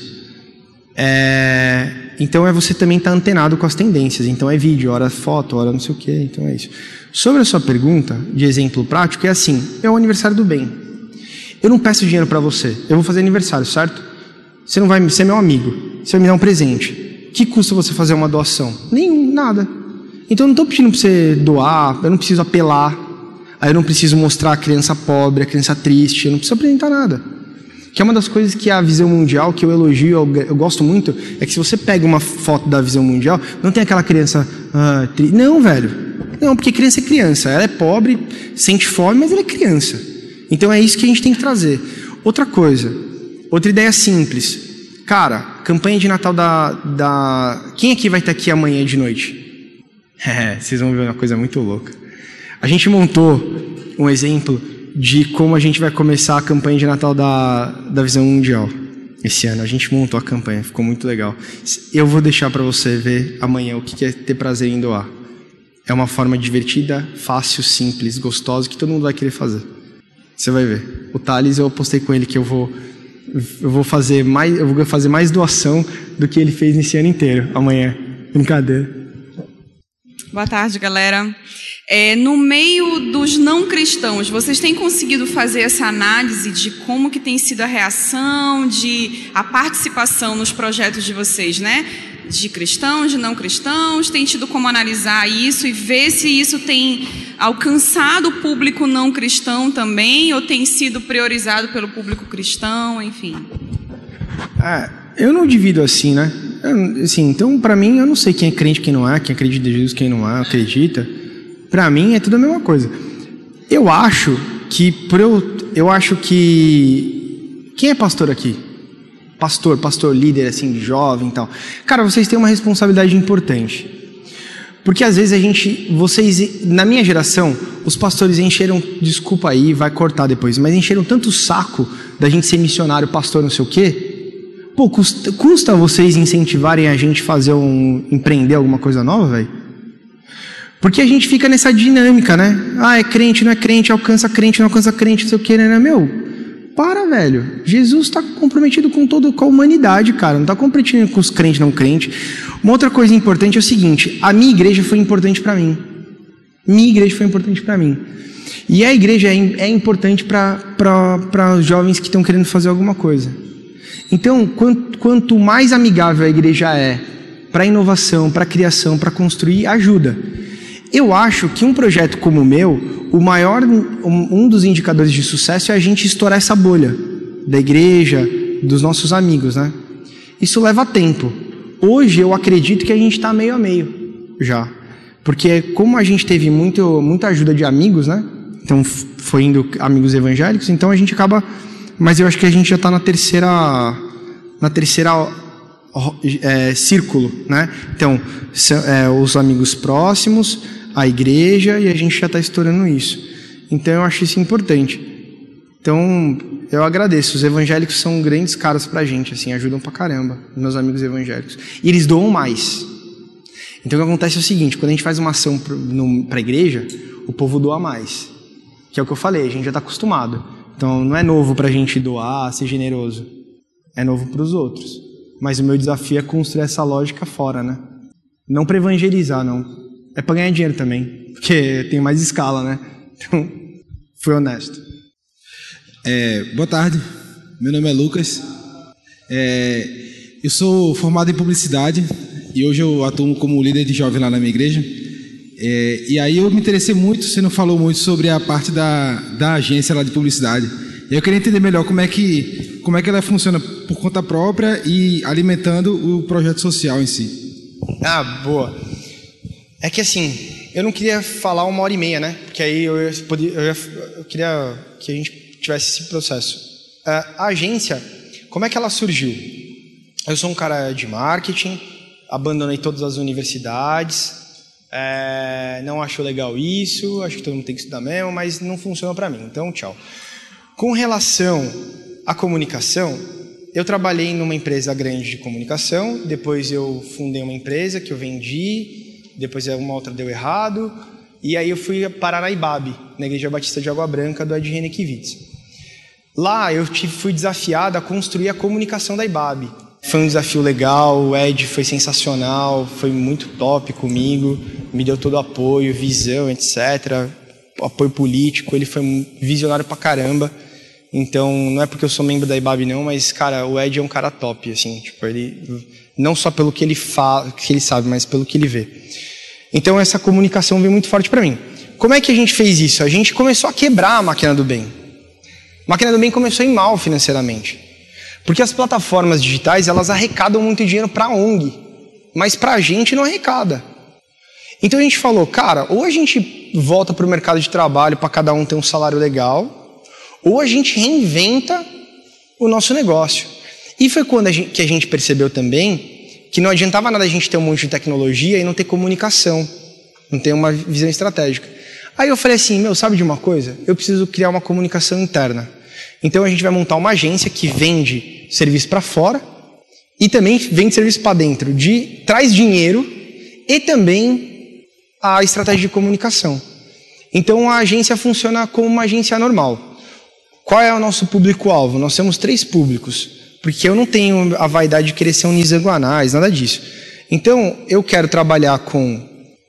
Então você também estar antenado com as tendências. Então é vídeo, hora foto, hora não sei o quê. Então é isso. Sobre a sua pergunta, de exemplo prático, é assim: é o aniversário do bem. Eu não peço dinheiro para você. Eu vou fazer aniversário, certo? Você não vai ser meu amigo. Você vai me dar um presente. Que custa você fazer uma doação? Nenhum, nada. Então eu não estou pedindo para você doar. Eu não preciso apelar. Aí eu não preciso mostrar a criança pobre, a criança triste. Eu não preciso apresentar nada. Que é uma das coisas que a Visão Mundial, que eu elogio, eu gosto muito, é que se você pega uma foto da Visão Mundial, não tem aquela criança triste. Não, velho. Não, porque criança é criança. Ela é pobre, sente fome, mas ela é criança. Então é isso que a gente tem que trazer. Outra coisa, Outra ideia simples. Cara, campanha de Natal Quem aqui vai estar aqui amanhã de noite? Vocês vão ver uma coisa muito louca. A gente montou um exemplo de como a gente vai começar a campanha de Natal da Visão Mundial. Esse ano a gente montou a campanha, ficou muito legal. Eu vou deixar para você ver amanhã o que é ter prazer em doar. É uma forma divertida, fácil, simples, gostosa, que todo mundo vai querer fazer. Você vai ver. O Thales, eu apostei com ele que eu vou fazer mais doação do que ele fez nesse ano inteiro, amanhã. Brincadeira. Boa tarde, galera. No meio dos não cristãos, vocês têm conseguido fazer essa análise de como que tem sido a reação, a participação nos projetos de vocês, né? De cristãos, de não cristãos, tem tido como analisar isso e ver se isso tem alcançado o público não cristão também, ou tem sido priorizado pelo público cristão, enfim. Eu não divido assim, né? Então, para mim, eu não sei quem é crente, quem não é, quem acredita em Jesus, quem não é, acredita. Para mim, é tudo a mesma coisa. Eu acho que quem é pastor aqui? Pastor, líder, assim, de jovem e tal. Cara, vocês têm uma responsabilidade importante. Porque às vezes vocês, na minha geração, os pastores encheram, desculpa aí, vai cortar depois, mas encheram tanto o saco da gente ser missionário, pastor, não sei o quê. Pô, custa vocês incentivarem a gente empreender alguma coisa nova, velho? Porque a gente fica nessa dinâmica, né? É crente, não é crente, alcança crente, não alcança crente, não sei o quê, né? Para, velho. Jesus está comprometido com a humanidade, cara. Não está comprometido com os crentes, não crentes. Uma outra coisa importante é o seguinte: a minha igreja foi importante para mim. E a igreja é importante para os jovens que estão querendo fazer alguma coisa. Então, quanto mais amigável a igreja é para inovação, para criação, para construir, ajuda. Eu acho que um projeto como o meu, um dos indicadores de sucesso é a gente estourar essa bolha da igreja, dos nossos amigos, né? Isso leva tempo. Hoje eu acredito que a gente está meio a meio já. Porque como a gente teve muita ajuda de amigos, né? Então foi indo amigos evangélicos, então a gente acaba... Mas eu acho que a gente já está na terceira círculo, né? Então, os amigos próximos, a igreja, e a gente já está estourando isso. Então eu acho isso importante. Então eu agradeço. Os evangélicos são grandes caras pra gente, assim, ajudam pra caramba, meus amigos evangélicos. E eles doam mais. Então o que acontece é o seguinte: quando a gente faz uma ação pra igreja, o povo doa mais. Que é o que eu falei, a gente já está acostumado. Então não é novo pra gente doar, ser generoso. É novo pros outros. Mas o meu desafio é construir essa lógica fora, né? Não para evangelizar, não. É para ganhar dinheiro também, porque tem mais escala, né? Então, fui honesto. Boa tarde, meu nome é Lucas. Eu sou formado em publicidade e hoje eu atuo como líder de jovem lá na minha igreja. E aí eu me interessei muito, você não falou muito sobre a parte da agência lá de publicidade. E eu queria entender melhor como é que ela funciona por conta própria e alimentando o projeto social em si. Boa. É que assim, eu não queria falar 1h30, né? Porque aí eu queria que a gente tivesse esse processo. A agência, como é que ela surgiu? Eu sou um cara de marketing, abandonei todas as universidades, não acho legal isso, acho que todo mundo tem que estudar mesmo, mas não funciona para mim, então tchau. Com relação à comunicação, eu trabalhei numa empresa grande de comunicação, depois eu fundei uma empresa que eu vendi, depois uma outra deu errado, e aí eu fui parar na IBAB, na Igreja Batista de Água Branca, do Ed Renekiewicz. Lá eu fui desafiado a construir a comunicação da IBAB. Foi um desafio legal, o Ed foi sensacional, foi muito top comigo, me deu todo o apoio, visão, etc., apoio político, ele foi visionário pra caramba. Então, não é porque eu sou membro da IBAB não, mas, cara, o Ed é um cara top, assim, tipo, ele, não só pelo que ele fala, que ele sabe, mas pelo que ele vê. Então, essa comunicação veio muito forte para mim. Como é que a gente fez isso? A gente começou a quebrar a máquina do bem. A máquina do bem começou a ir mal financeiramente. Porque as plataformas digitais, elas arrecadam muito dinheiro para a ONG, mas para a gente não arrecada. Então a gente falou, cara, ou a gente volta para o mercado de trabalho para cada um ter um salário legal, ou a gente reinventa o nosso negócio. E foi quando que a gente percebeu também que não adiantava nada a gente ter um monte de tecnologia e não ter comunicação, não ter uma visão estratégica. Aí eu falei assim, sabe de uma coisa? Eu preciso criar uma comunicação interna. Então a gente vai montar uma agência que vende serviço para fora e também vende serviço para dentro, traz dinheiro e também a estratégia de comunicação. Então a agência funciona como uma agência normal. Qual é o nosso público-alvo? Nós temos 3 públicos, porque eu não tenho a vaidade de querer ser um Nizanguanais, nada disso. Então eu quero trabalhar com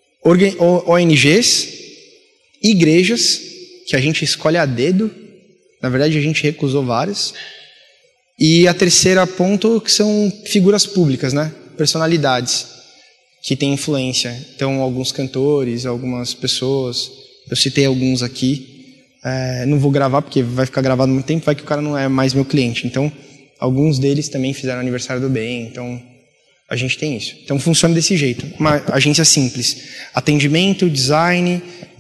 ONGs, igrejas, que a gente escolhe a dedo, na verdade a gente recusou várias, e a terceira ponto que são figuras públicas, né? Personalidades que têm influência. Então alguns cantores, algumas pessoas, eu citei alguns aqui, não vou gravar porque vai ficar gravado muito tempo, vai que o cara não é mais meu cliente. Então alguns deles também fizeram aniversário do bem, então a gente tem isso. Então funciona desse jeito, uma agência simples. Atendimento, design,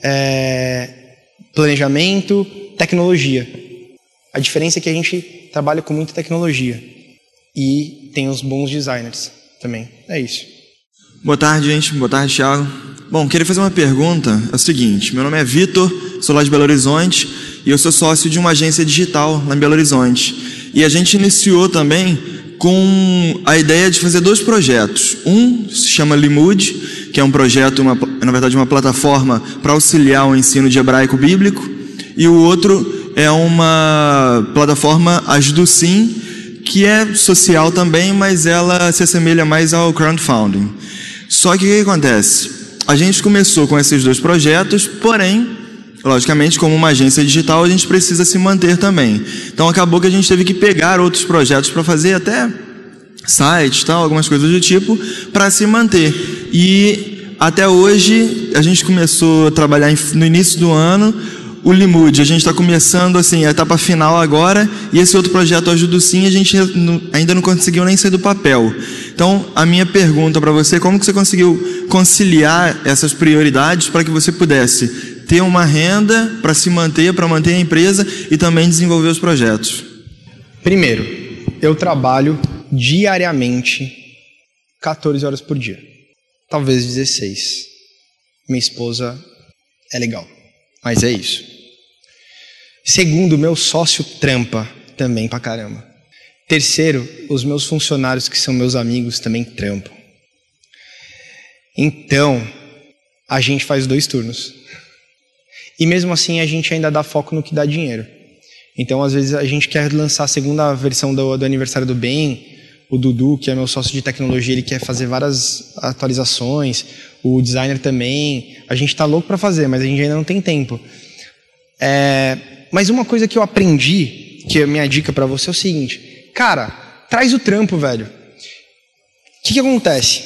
planejamento, tecnologia. A diferença é que a gente trabalha com muita tecnologia e tem os bons designers também. É isso. Boa tarde, gente. Boa tarde, Thiago. Bom, queria fazer uma pergunta. É o seguinte, meu nome é Vitor, sou lá de Belo Horizonte e eu sou sócio de uma agência digital lá em Belo Horizonte. E a gente iniciou também com a ideia de fazer 2 projetos. Um se chama Limude, que é um projeto, na verdade uma plataforma para auxiliar o ensino de hebraico bíblico, e o outro é uma plataforma Ajdusim, que é social também, mas ela se assemelha mais ao crowdfunding. Só que o que acontece? A gente começou com esses 2 projetos, porém, logicamente, como uma agência digital, a gente precisa se manter também. Então acabou que a gente teve que pegar outros projetos para fazer, até sites, tal, algumas coisas do tipo, para se manter. E até hoje, a gente começou a trabalhar no início do ano, o Limude, a gente está começando assim, a etapa final agora, e esse outro projeto Ajuda Sim, a gente ainda não conseguiu nem sair do papel. Então, a minha pergunta para você, como que você conseguiu conciliar essas prioridades para que você pudesse ter uma renda para se manter, para manter a empresa e também desenvolver os projetos? Primeiro, eu trabalho diariamente 14 horas por dia, talvez 16. Minha esposa é legal, mas é isso. Segundo, meu sócio trampa também pra caramba. Terceiro, os meus funcionários, que são meus amigos, também trampam. Então, a gente faz 2 turnos. E mesmo assim, a gente ainda dá foco no que dá dinheiro. Então, às vezes, a gente quer lançar a segunda versão do Aniversário do Bem. O Dudu, que é meu sócio de tecnologia, ele quer fazer várias atualizações. O designer também. A gente tá louco para fazer, mas a gente ainda não tem tempo. Mas uma coisa que eu aprendi, que é a minha dica para você, é o seguinte. Cara, traz o trampo, velho. O que acontece?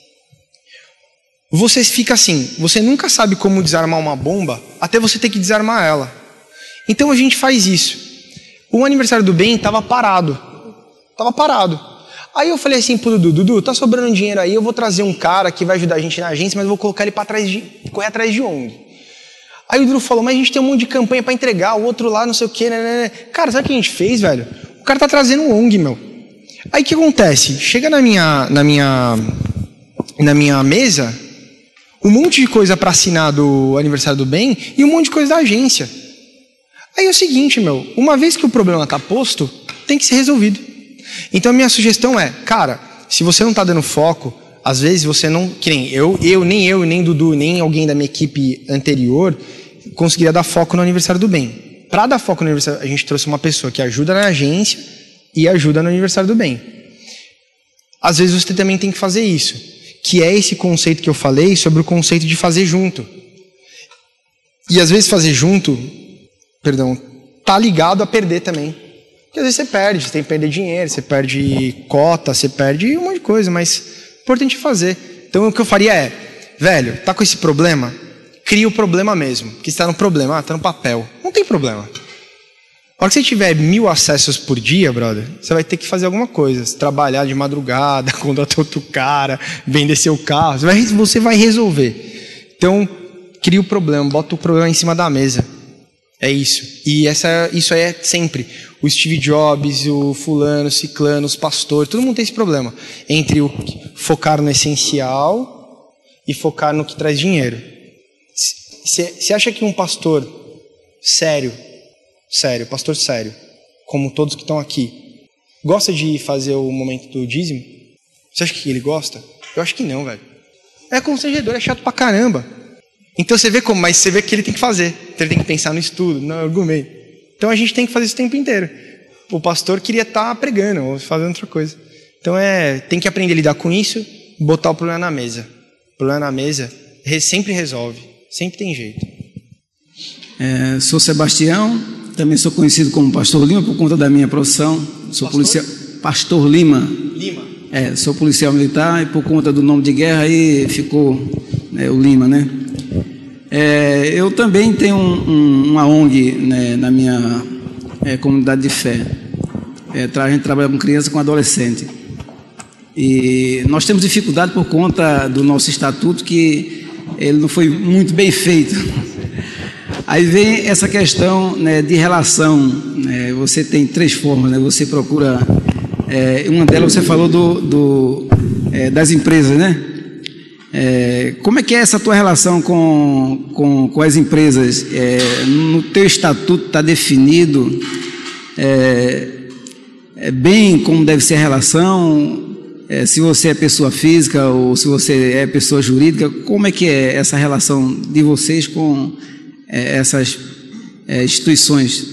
Você fica assim, você nunca sabe como desarmar uma bomba até você ter que desarmar ela. Então a gente faz isso. O Aniversário do Bem tava parado. Aí eu falei assim pro Dudu, tá sobrando dinheiro aí, eu vou trazer um cara que vai ajudar a gente na agência, mas eu vou colocar ele correr atrás de ONG. Aí o Dudu falou, mas a gente tem um monte de campanha pra entregar, o outro lá, não sei o quê, né? Cara, sabe o que a gente fez, velho? O cara tá trazendo um ONG, meu. Aí o que acontece? Chega na minha mesa, um monte de coisa pra assinar do Aniversário do Bem e um monte de coisa da agência. Aí é o seguinte, meu, uma vez que o problema tá posto, tem que ser resolvido. Então a minha sugestão é, cara, se você não tá dando foco, às vezes você não, que nem nem Dudu, nem alguém da minha equipe anterior conseguiria dar foco no Aniversário do Bem. Para dar foco no aniversário, a gente trouxe uma pessoa que ajuda na agência e ajuda no Aniversário do Bem. Às vezes você também tem que fazer isso, que é esse conceito que eu falei sobre o conceito de fazer junto. E às vezes fazer junto, tá ligado a perder também. Porque às vezes você perde, você tem que perder dinheiro, você perde cota, você perde um monte de coisa, mas é importante fazer. Então o que eu faria é, velho, tá com esse problema? Cria o problema mesmo. Porque está no problema, tá no papel. Não tem problema. A hora que você tiver 1000 acessos por dia, brother, você vai ter que fazer alguma coisa. Trabalhar de madrugada, contratar outro cara, vender seu carro. Você vai resolver. Então, cria o problema, bota o problema em cima da mesa. É isso. E isso é sempre. O Steve Jobs, o fulano, o ciclano, os pastores, todo mundo tem esse problema. Entre o focar no essencial e focar no que traz dinheiro. Você acha que um pastor sério, pastor sério, como todos que estão aqui, gosta de fazer o momento do dízimo? Você acha que ele gosta? Eu acho que não, velho. É constrangedor, é chato pra caramba. Então mas você vê que ele tem que fazer. Então ele tem que pensar no estudo, no argumento. Então a gente tem que fazer isso o tempo inteiro. O pastor queria estar pregando ou fazendo outra coisa. Então tem que aprender a lidar com isso, botar o problema na mesa. O problema na mesa sempre resolve, sempre tem jeito. Sou Sebastião, também sou conhecido como Pastor Lima por conta da minha profissão. Sou policial. Pastor Lima. Sou policial militar e por conta do nome de guerra aí ficou o Lima, né? Eu também tenho uma ONG, né, na minha comunidade de fé. A gente trabalha com criança e com adolescente. E nós temos dificuldade por conta do nosso estatuto, que ele não foi muito bem feito. Aí vem essa questão, né, de relação. Né, você tem 3 formas, né? Você procura... uma delas você falou das empresas, né? Como é que é essa tua relação com as empresas? No teu estatuto está definido bem como deve ser a relação, se você é pessoa física ou se você é pessoa jurídica, como é que é essa relação de vocês com essas instituições?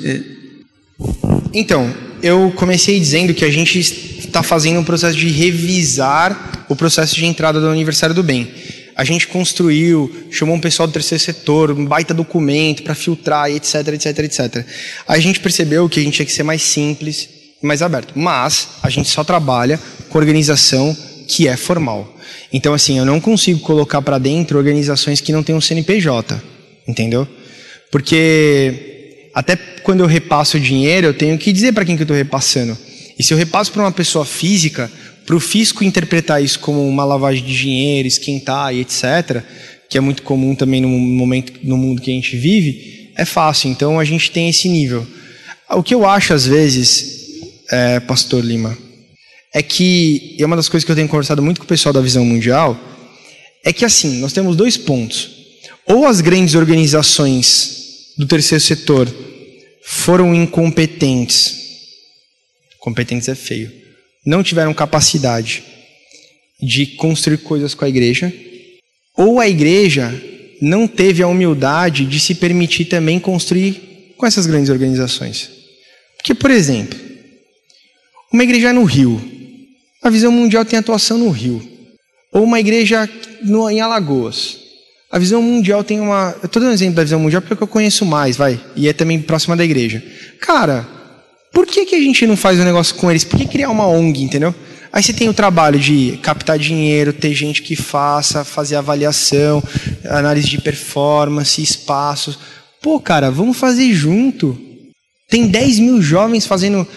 Então, eu comecei dizendo que a gente está fazendo um processo de revisar o processo de entrada do Aniversário do Bem. A gente construiu, chamou um pessoal do terceiro setor, um baita documento para filtrar, etc, etc, etc. A gente percebeu que a gente tinha que ser mais simples e mais aberto. Mas a gente só trabalha com organização que é formal. Então, assim, eu não consigo colocar para dentro organizações que não têm um CNPJ, entendeu? Porque até quando eu repasso o dinheiro, eu tenho que dizer para quem que eu estou repassando. E se eu repasso para uma pessoa física, para o fisco interpretar isso como uma lavagem de dinheiro, esquentar e etc., que é muito comum também no mundo que a gente vive, é fácil. Então a gente tem esse nível. O que eu acho às vezes, Pastor Lima, é que, e é uma das coisas que eu tenho conversado muito com o pessoal da Visão Mundial, é que assim, nós temos 2 pontos. Ou as grandes organizações do terceiro setor foram incompetentes. Competentes é feio. Não tiveram capacidade de construir coisas com a igreja, ou a igreja não teve a humildade de se permitir também construir com essas grandes organizações. Porque, por exemplo, uma igreja no Rio, a Visão Mundial tem atuação no Rio, ou uma igreja em Alagoas, a Visão Mundial tem uma... Eu estou dando um exemplo da Visão Mundial porque eu conheço mais, e é também próxima da igreja. Cara, por que a gente não faz um negócio com eles? Por que criar uma ONG, entendeu? Aí você tem o trabalho de captar dinheiro, ter gente que fazer avaliação, análise de performance, espaços. Pô, cara, vamos fazer junto. Tem 10 mil jovens fazendo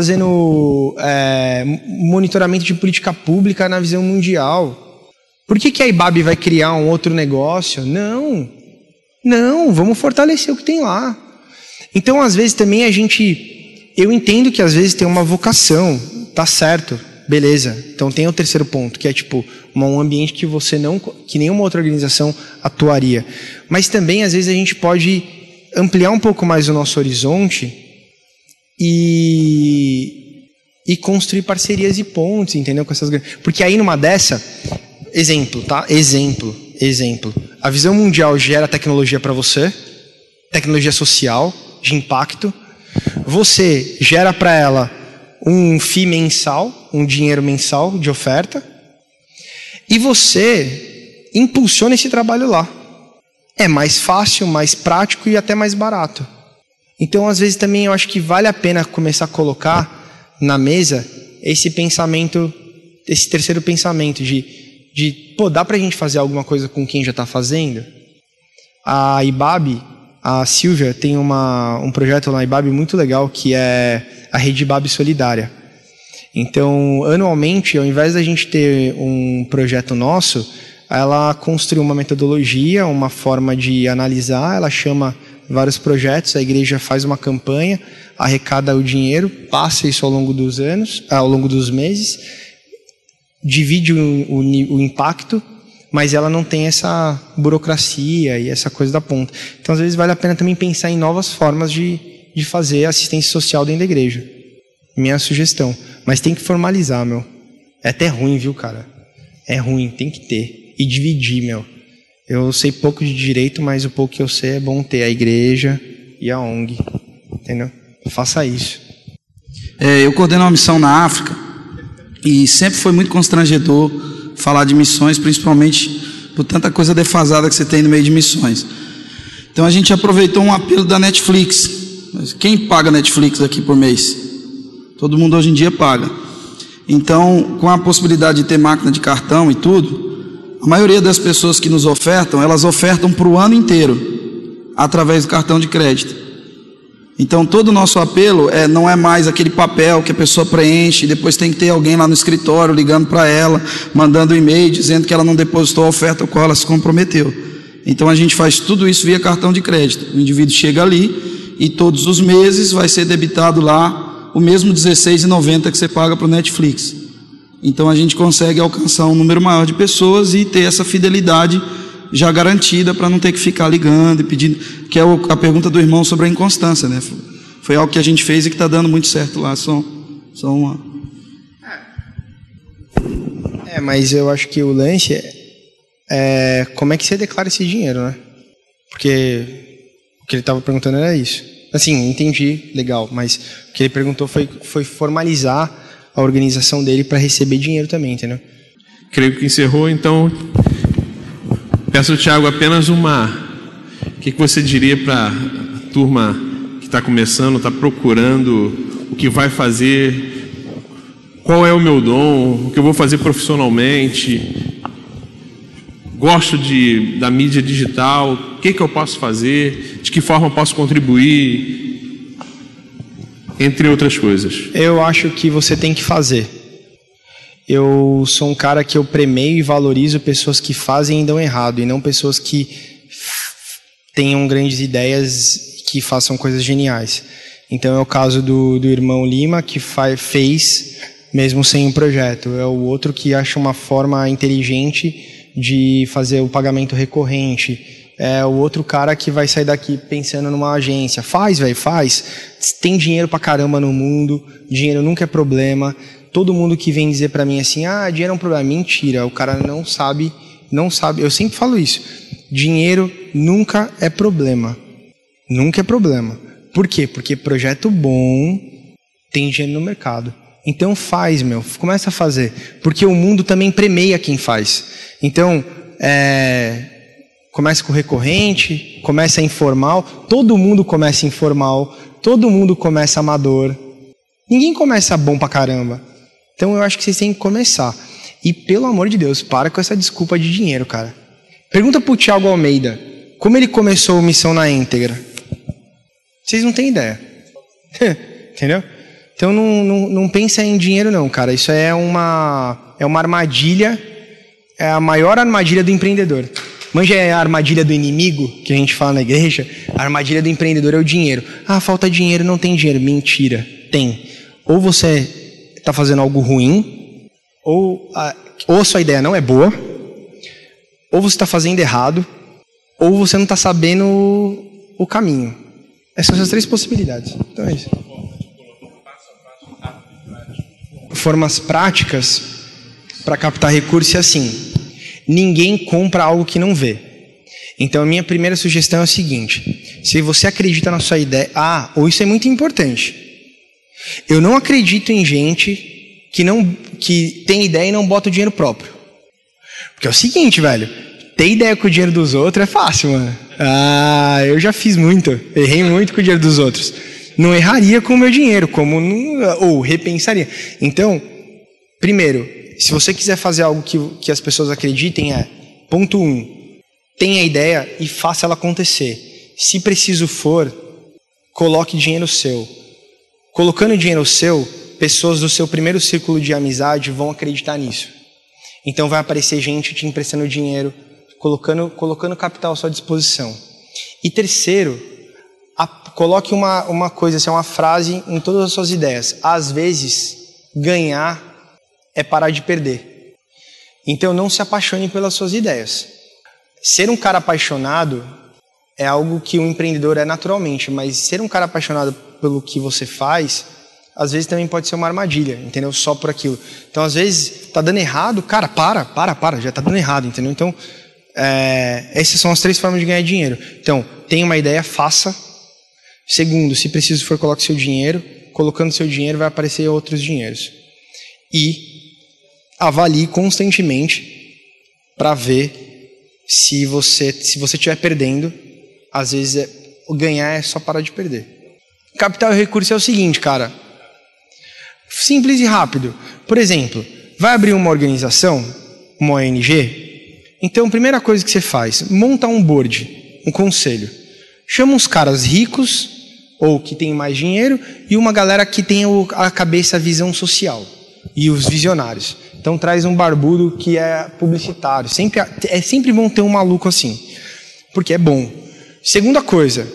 monitoramento de política pública na Visão Mundial. Por que a IBAB vai criar um outro negócio? Não, vamos fortalecer o que tem lá. Então, às vezes, também eu entendo que às vezes tem uma vocação, tá certo, beleza. Então tem o terceiro ponto, que é tipo um ambiente que nenhuma outra organização atuaria. Mas também às vezes a gente pode ampliar um pouco mais o nosso horizonte e construir parcerias e pontes, entendeu? Com essas, porque aí numa dessa, exemplo, tá? Exemplo. A Visão Mundial gera tecnologia para você, tecnologia social, de impacto. Você gera para ela um FII mensal, um dinheiro mensal de oferta, e você impulsiona esse trabalho lá. É mais fácil, mais prático e até mais barato. Então, às vezes, também eu acho que vale a pena começar a colocar na mesa esse pensamento, esse terceiro pensamento pô, dá pra gente fazer alguma coisa com quem já está fazendo? A IBAB, a Silvia, tem um projeto na IBAB muito legal, que é a Rede IBAB Solidária. Então, anualmente, ao invés da gente ter um projeto nosso, ela construiu uma metodologia, uma forma de analisar, ela chama vários projetos, a igreja faz uma campanha, arrecada o dinheiro, passa isso ao longo dos anos, ao longo dos meses, divide o impacto, mas ela não tem essa burocracia e essa coisa da ponta. Então, às vezes, vale a pena também pensar em novas formas de fazer assistência social dentro da igreja. Minha sugestão. Mas tem que formalizar, meu. É até ruim, viu, cara? É ruim, tem que ter. E dividir, meu. Eu sei pouco de direito, mas o pouco que eu sei é bom ter a igreja e a ONG. Entendeu? Faça isso. Eu coordeno uma missão na África e sempre foi muito constrangedor falar de missões, principalmente por tanta coisa defasada que você tem no meio de missões. Então a gente aproveitou um apelo da Netflix. Quem paga Netflix aqui por mês? Todo mundo hoje em dia paga. Então, com a possibilidade de ter máquina de cartão e tudo, a maioria das pessoas que nos ofertam, elas ofertam para o ano inteiro, através do cartão de crédito. Então, todo o nosso apelo não é mais aquele papel que a pessoa preenche, e depois tem que ter alguém lá no escritório ligando para ela, mandando um e-mail dizendo que ela não depositou a oferta com a qual ela se comprometeu. Então, a gente faz tudo isso via cartão de crédito. O indivíduo chega ali e todos os meses vai ser debitado lá o mesmo R$16,90 que você paga para o Netflix. Então, a gente consegue alcançar um número maior de pessoas e ter essa fidelidade já garantida para não ter que ficar ligando e pedindo, que é a pergunta do irmão sobre a inconstância, né? Foi algo que a gente fez e que está dando muito certo lá, só uma... Mas eu acho que o lance é como é que você declara esse dinheiro, né? Porque o que ele estava perguntando era isso. Assim, entendi, legal, mas o que ele perguntou foi formalizar a organização dele para receber dinheiro também, entendeu? Creio que encerrou, então... Peço, Tiago, apenas uma... O que você diria para a turma que está começando, está procurando o que vai fazer, qual é o meu dom, o que eu vou fazer profissionalmente, gosto da mídia digital, o que eu posso fazer, de que forma eu posso contribuir, entre outras coisas? Eu acho que você tem que fazer. Eu sou um cara que eu premeio e valorizo pessoas que fazem e dão errado, e não pessoas que tenham grandes ideias, que façam coisas geniais. Então é o caso do irmão Lima, que fez mesmo sem um projeto. É o outro que acha uma forma inteligente de fazer o pagamento recorrente. É o outro cara que vai sair daqui pensando numa agência. Faz, velho, faz. Tem dinheiro pra caramba no mundo, dinheiro nunca é problema. Todo mundo que vem dizer pra mim assim, dinheiro é um problema. Mentira, o cara não sabe. Eu sempre falo isso. Dinheiro nunca é problema. Nunca é problema. Por quê? Porque projeto bom tem dinheiro no mercado. Então faz, meu. Começa a fazer. Porque o mundo também premia quem faz. Então, começa com recorrente, começa informal. Todo mundo começa informal. Todo mundo começa amador. Ninguém começa bom pra caramba. Então eu acho que vocês têm que começar. E pelo amor de Deus, para com essa desculpa de dinheiro, cara. Pergunta pro Thiago Almeida, como ele começou a missão na íntegra. Vocês não têm ideia. Entendeu? Então não pensa em dinheiro não, cara. Isso é uma armadilha, é a maior armadilha do empreendedor. Manja é a armadilha do inimigo, que a gente fala na igreja. A armadilha do empreendedor é o dinheiro. Falta dinheiro, não tem dinheiro. Mentira, tem. Ou você está fazendo algo ruim, ou a sua ideia não é boa, ou você está fazendo errado, ou você não está sabendo o caminho. Essas são as três possibilidades. Então é isso. Formas práticas para captar recursos é assim: ninguém compra algo que não vê. Então a minha primeira sugestão é o seguinte: se você acredita na sua ideia, ou isso é muito importante. Eu não acredito em gente que tem ideia e não bota o dinheiro próprio. Porque é o seguinte, velho, ter ideia com o dinheiro dos outros é fácil, mano. Eu já fiz muito, errei muito com o dinheiro dos outros. Não erraria com o meu dinheiro, ou repensaria. Então, primeiro, se você quiser fazer algo que as pessoas acreditem, ponto 1, tenha a ideia e faça ela acontecer. Se preciso for, coloque dinheiro seu. Colocando dinheiro seu, pessoas do seu primeiro círculo de amizade vão acreditar nisso. Então vai aparecer gente te emprestando dinheiro, colocando capital à sua disposição. E terceiro, coloque uma coisa, assim, uma frase em todas as suas ideias. Às vezes, ganhar é parar de perder. Então, não se apaixone pelas suas ideias. Ser um cara apaixonado é algo que um empreendedor é naturalmente, mas ser um cara apaixonado pelo que você faz, às vezes também pode ser uma armadilha, entendeu? Só por aquilo. Então, às vezes, tá dando errado, cara, para, já tá dando errado, entendeu? Então, essas são as 3 formas de ganhar dinheiro. Então, tem uma ideia, faça. Segundo, se preciso for, coloque seu dinheiro. Colocando seu dinheiro, vai aparecer outros dinheiros. E avalie constantemente para ver se você estiver perdendo. Às vezes, ganhar é só parar de perder. Capital e recurso é o seguinte, cara. Simples e rápido. Por exemplo, vai abrir uma organização, uma ONG. Então, a primeira coisa que você faz, monta um board, um conselho. Chama uns caras ricos, ou que tem mais dinheiro, e uma galera que tem a cabeça, a visão social. E os visionários. Então, traz um barbudo que é publicitário. É sempre bom ter um maluco assim. Porque é bom. Segunda coisa.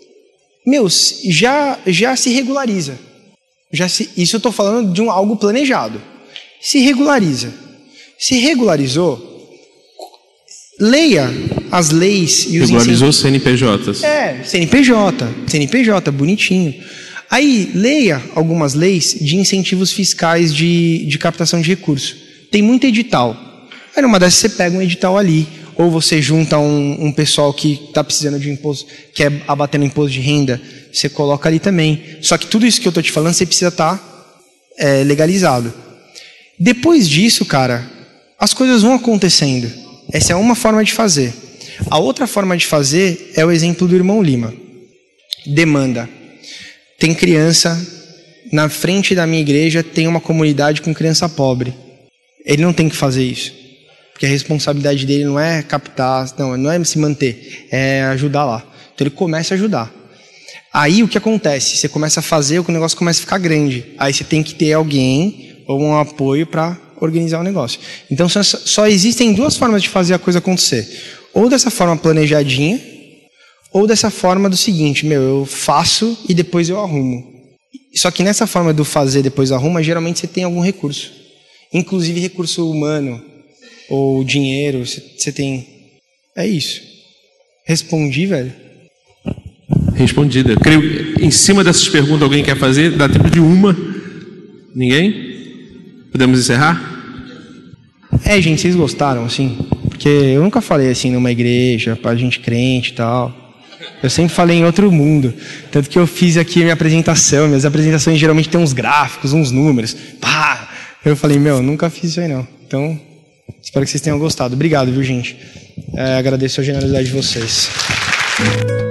Já se regulariza. Isso eu estou falando de algo planejado. Se regulariza. Se regularizou, leia as leis e os regularizou CNPJs. CNPJ, bonitinho. Aí, leia algumas leis de incentivos fiscais de captação de recursos. Tem muito edital. Aí, numa dessas, você pega um edital ali. Ou você junta um pessoal que está precisando de imposto, quer abater no imposto de renda, você coloca ali também. Só que tudo isso que eu estou te falando, você precisa estar legalizado. Depois disso, cara, as coisas vão acontecendo. Essa é uma forma de fazer. A outra forma de fazer é o exemplo do irmão Lima. Demanda. Tem criança, na frente da minha igreja tem uma comunidade com criança pobre. Ele não tem que fazer isso. Porque a responsabilidade dele não é captar, não é se manter, é ajudar lá. Então ele começa a ajudar. Aí o que acontece? Você começa a fazer, o negócio começa a ficar grande. Aí você tem que ter alguém ou um apoio para organizar o negócio. Então só existem 2 formas de fazer a coisa acontecer. Ou dessa forma planejadinha, ou dessa forma do seguinte, eu faço e depois eu arrumo. Só que nessa forma do fazer depois arruma, geralmente você tem algum recurso. Inclusive recurso humano, ou dinheiro, você tem... É isso. Respondi, velho? Respondida. Creio, em cima dessas perguntas, alguém quer fazer? Dá tempo de uma. Ninguém? Podemos encerrar? Gente, vocês gostaram, assim? Porque eu nunca falei assim numa igreja, pra gente crente e tal. Eu sempre falei em outro mundo. Tanto que eu fiz aqui a minha apresentação. Minhas apresentações geralmente tem uns gráficos, uns números. Pá! Eu falei, nunca fiz isso aí não. Então, espero que vocês tenham gostado. Obrigado, viu, gente? Agradeço a generosidade de vocês.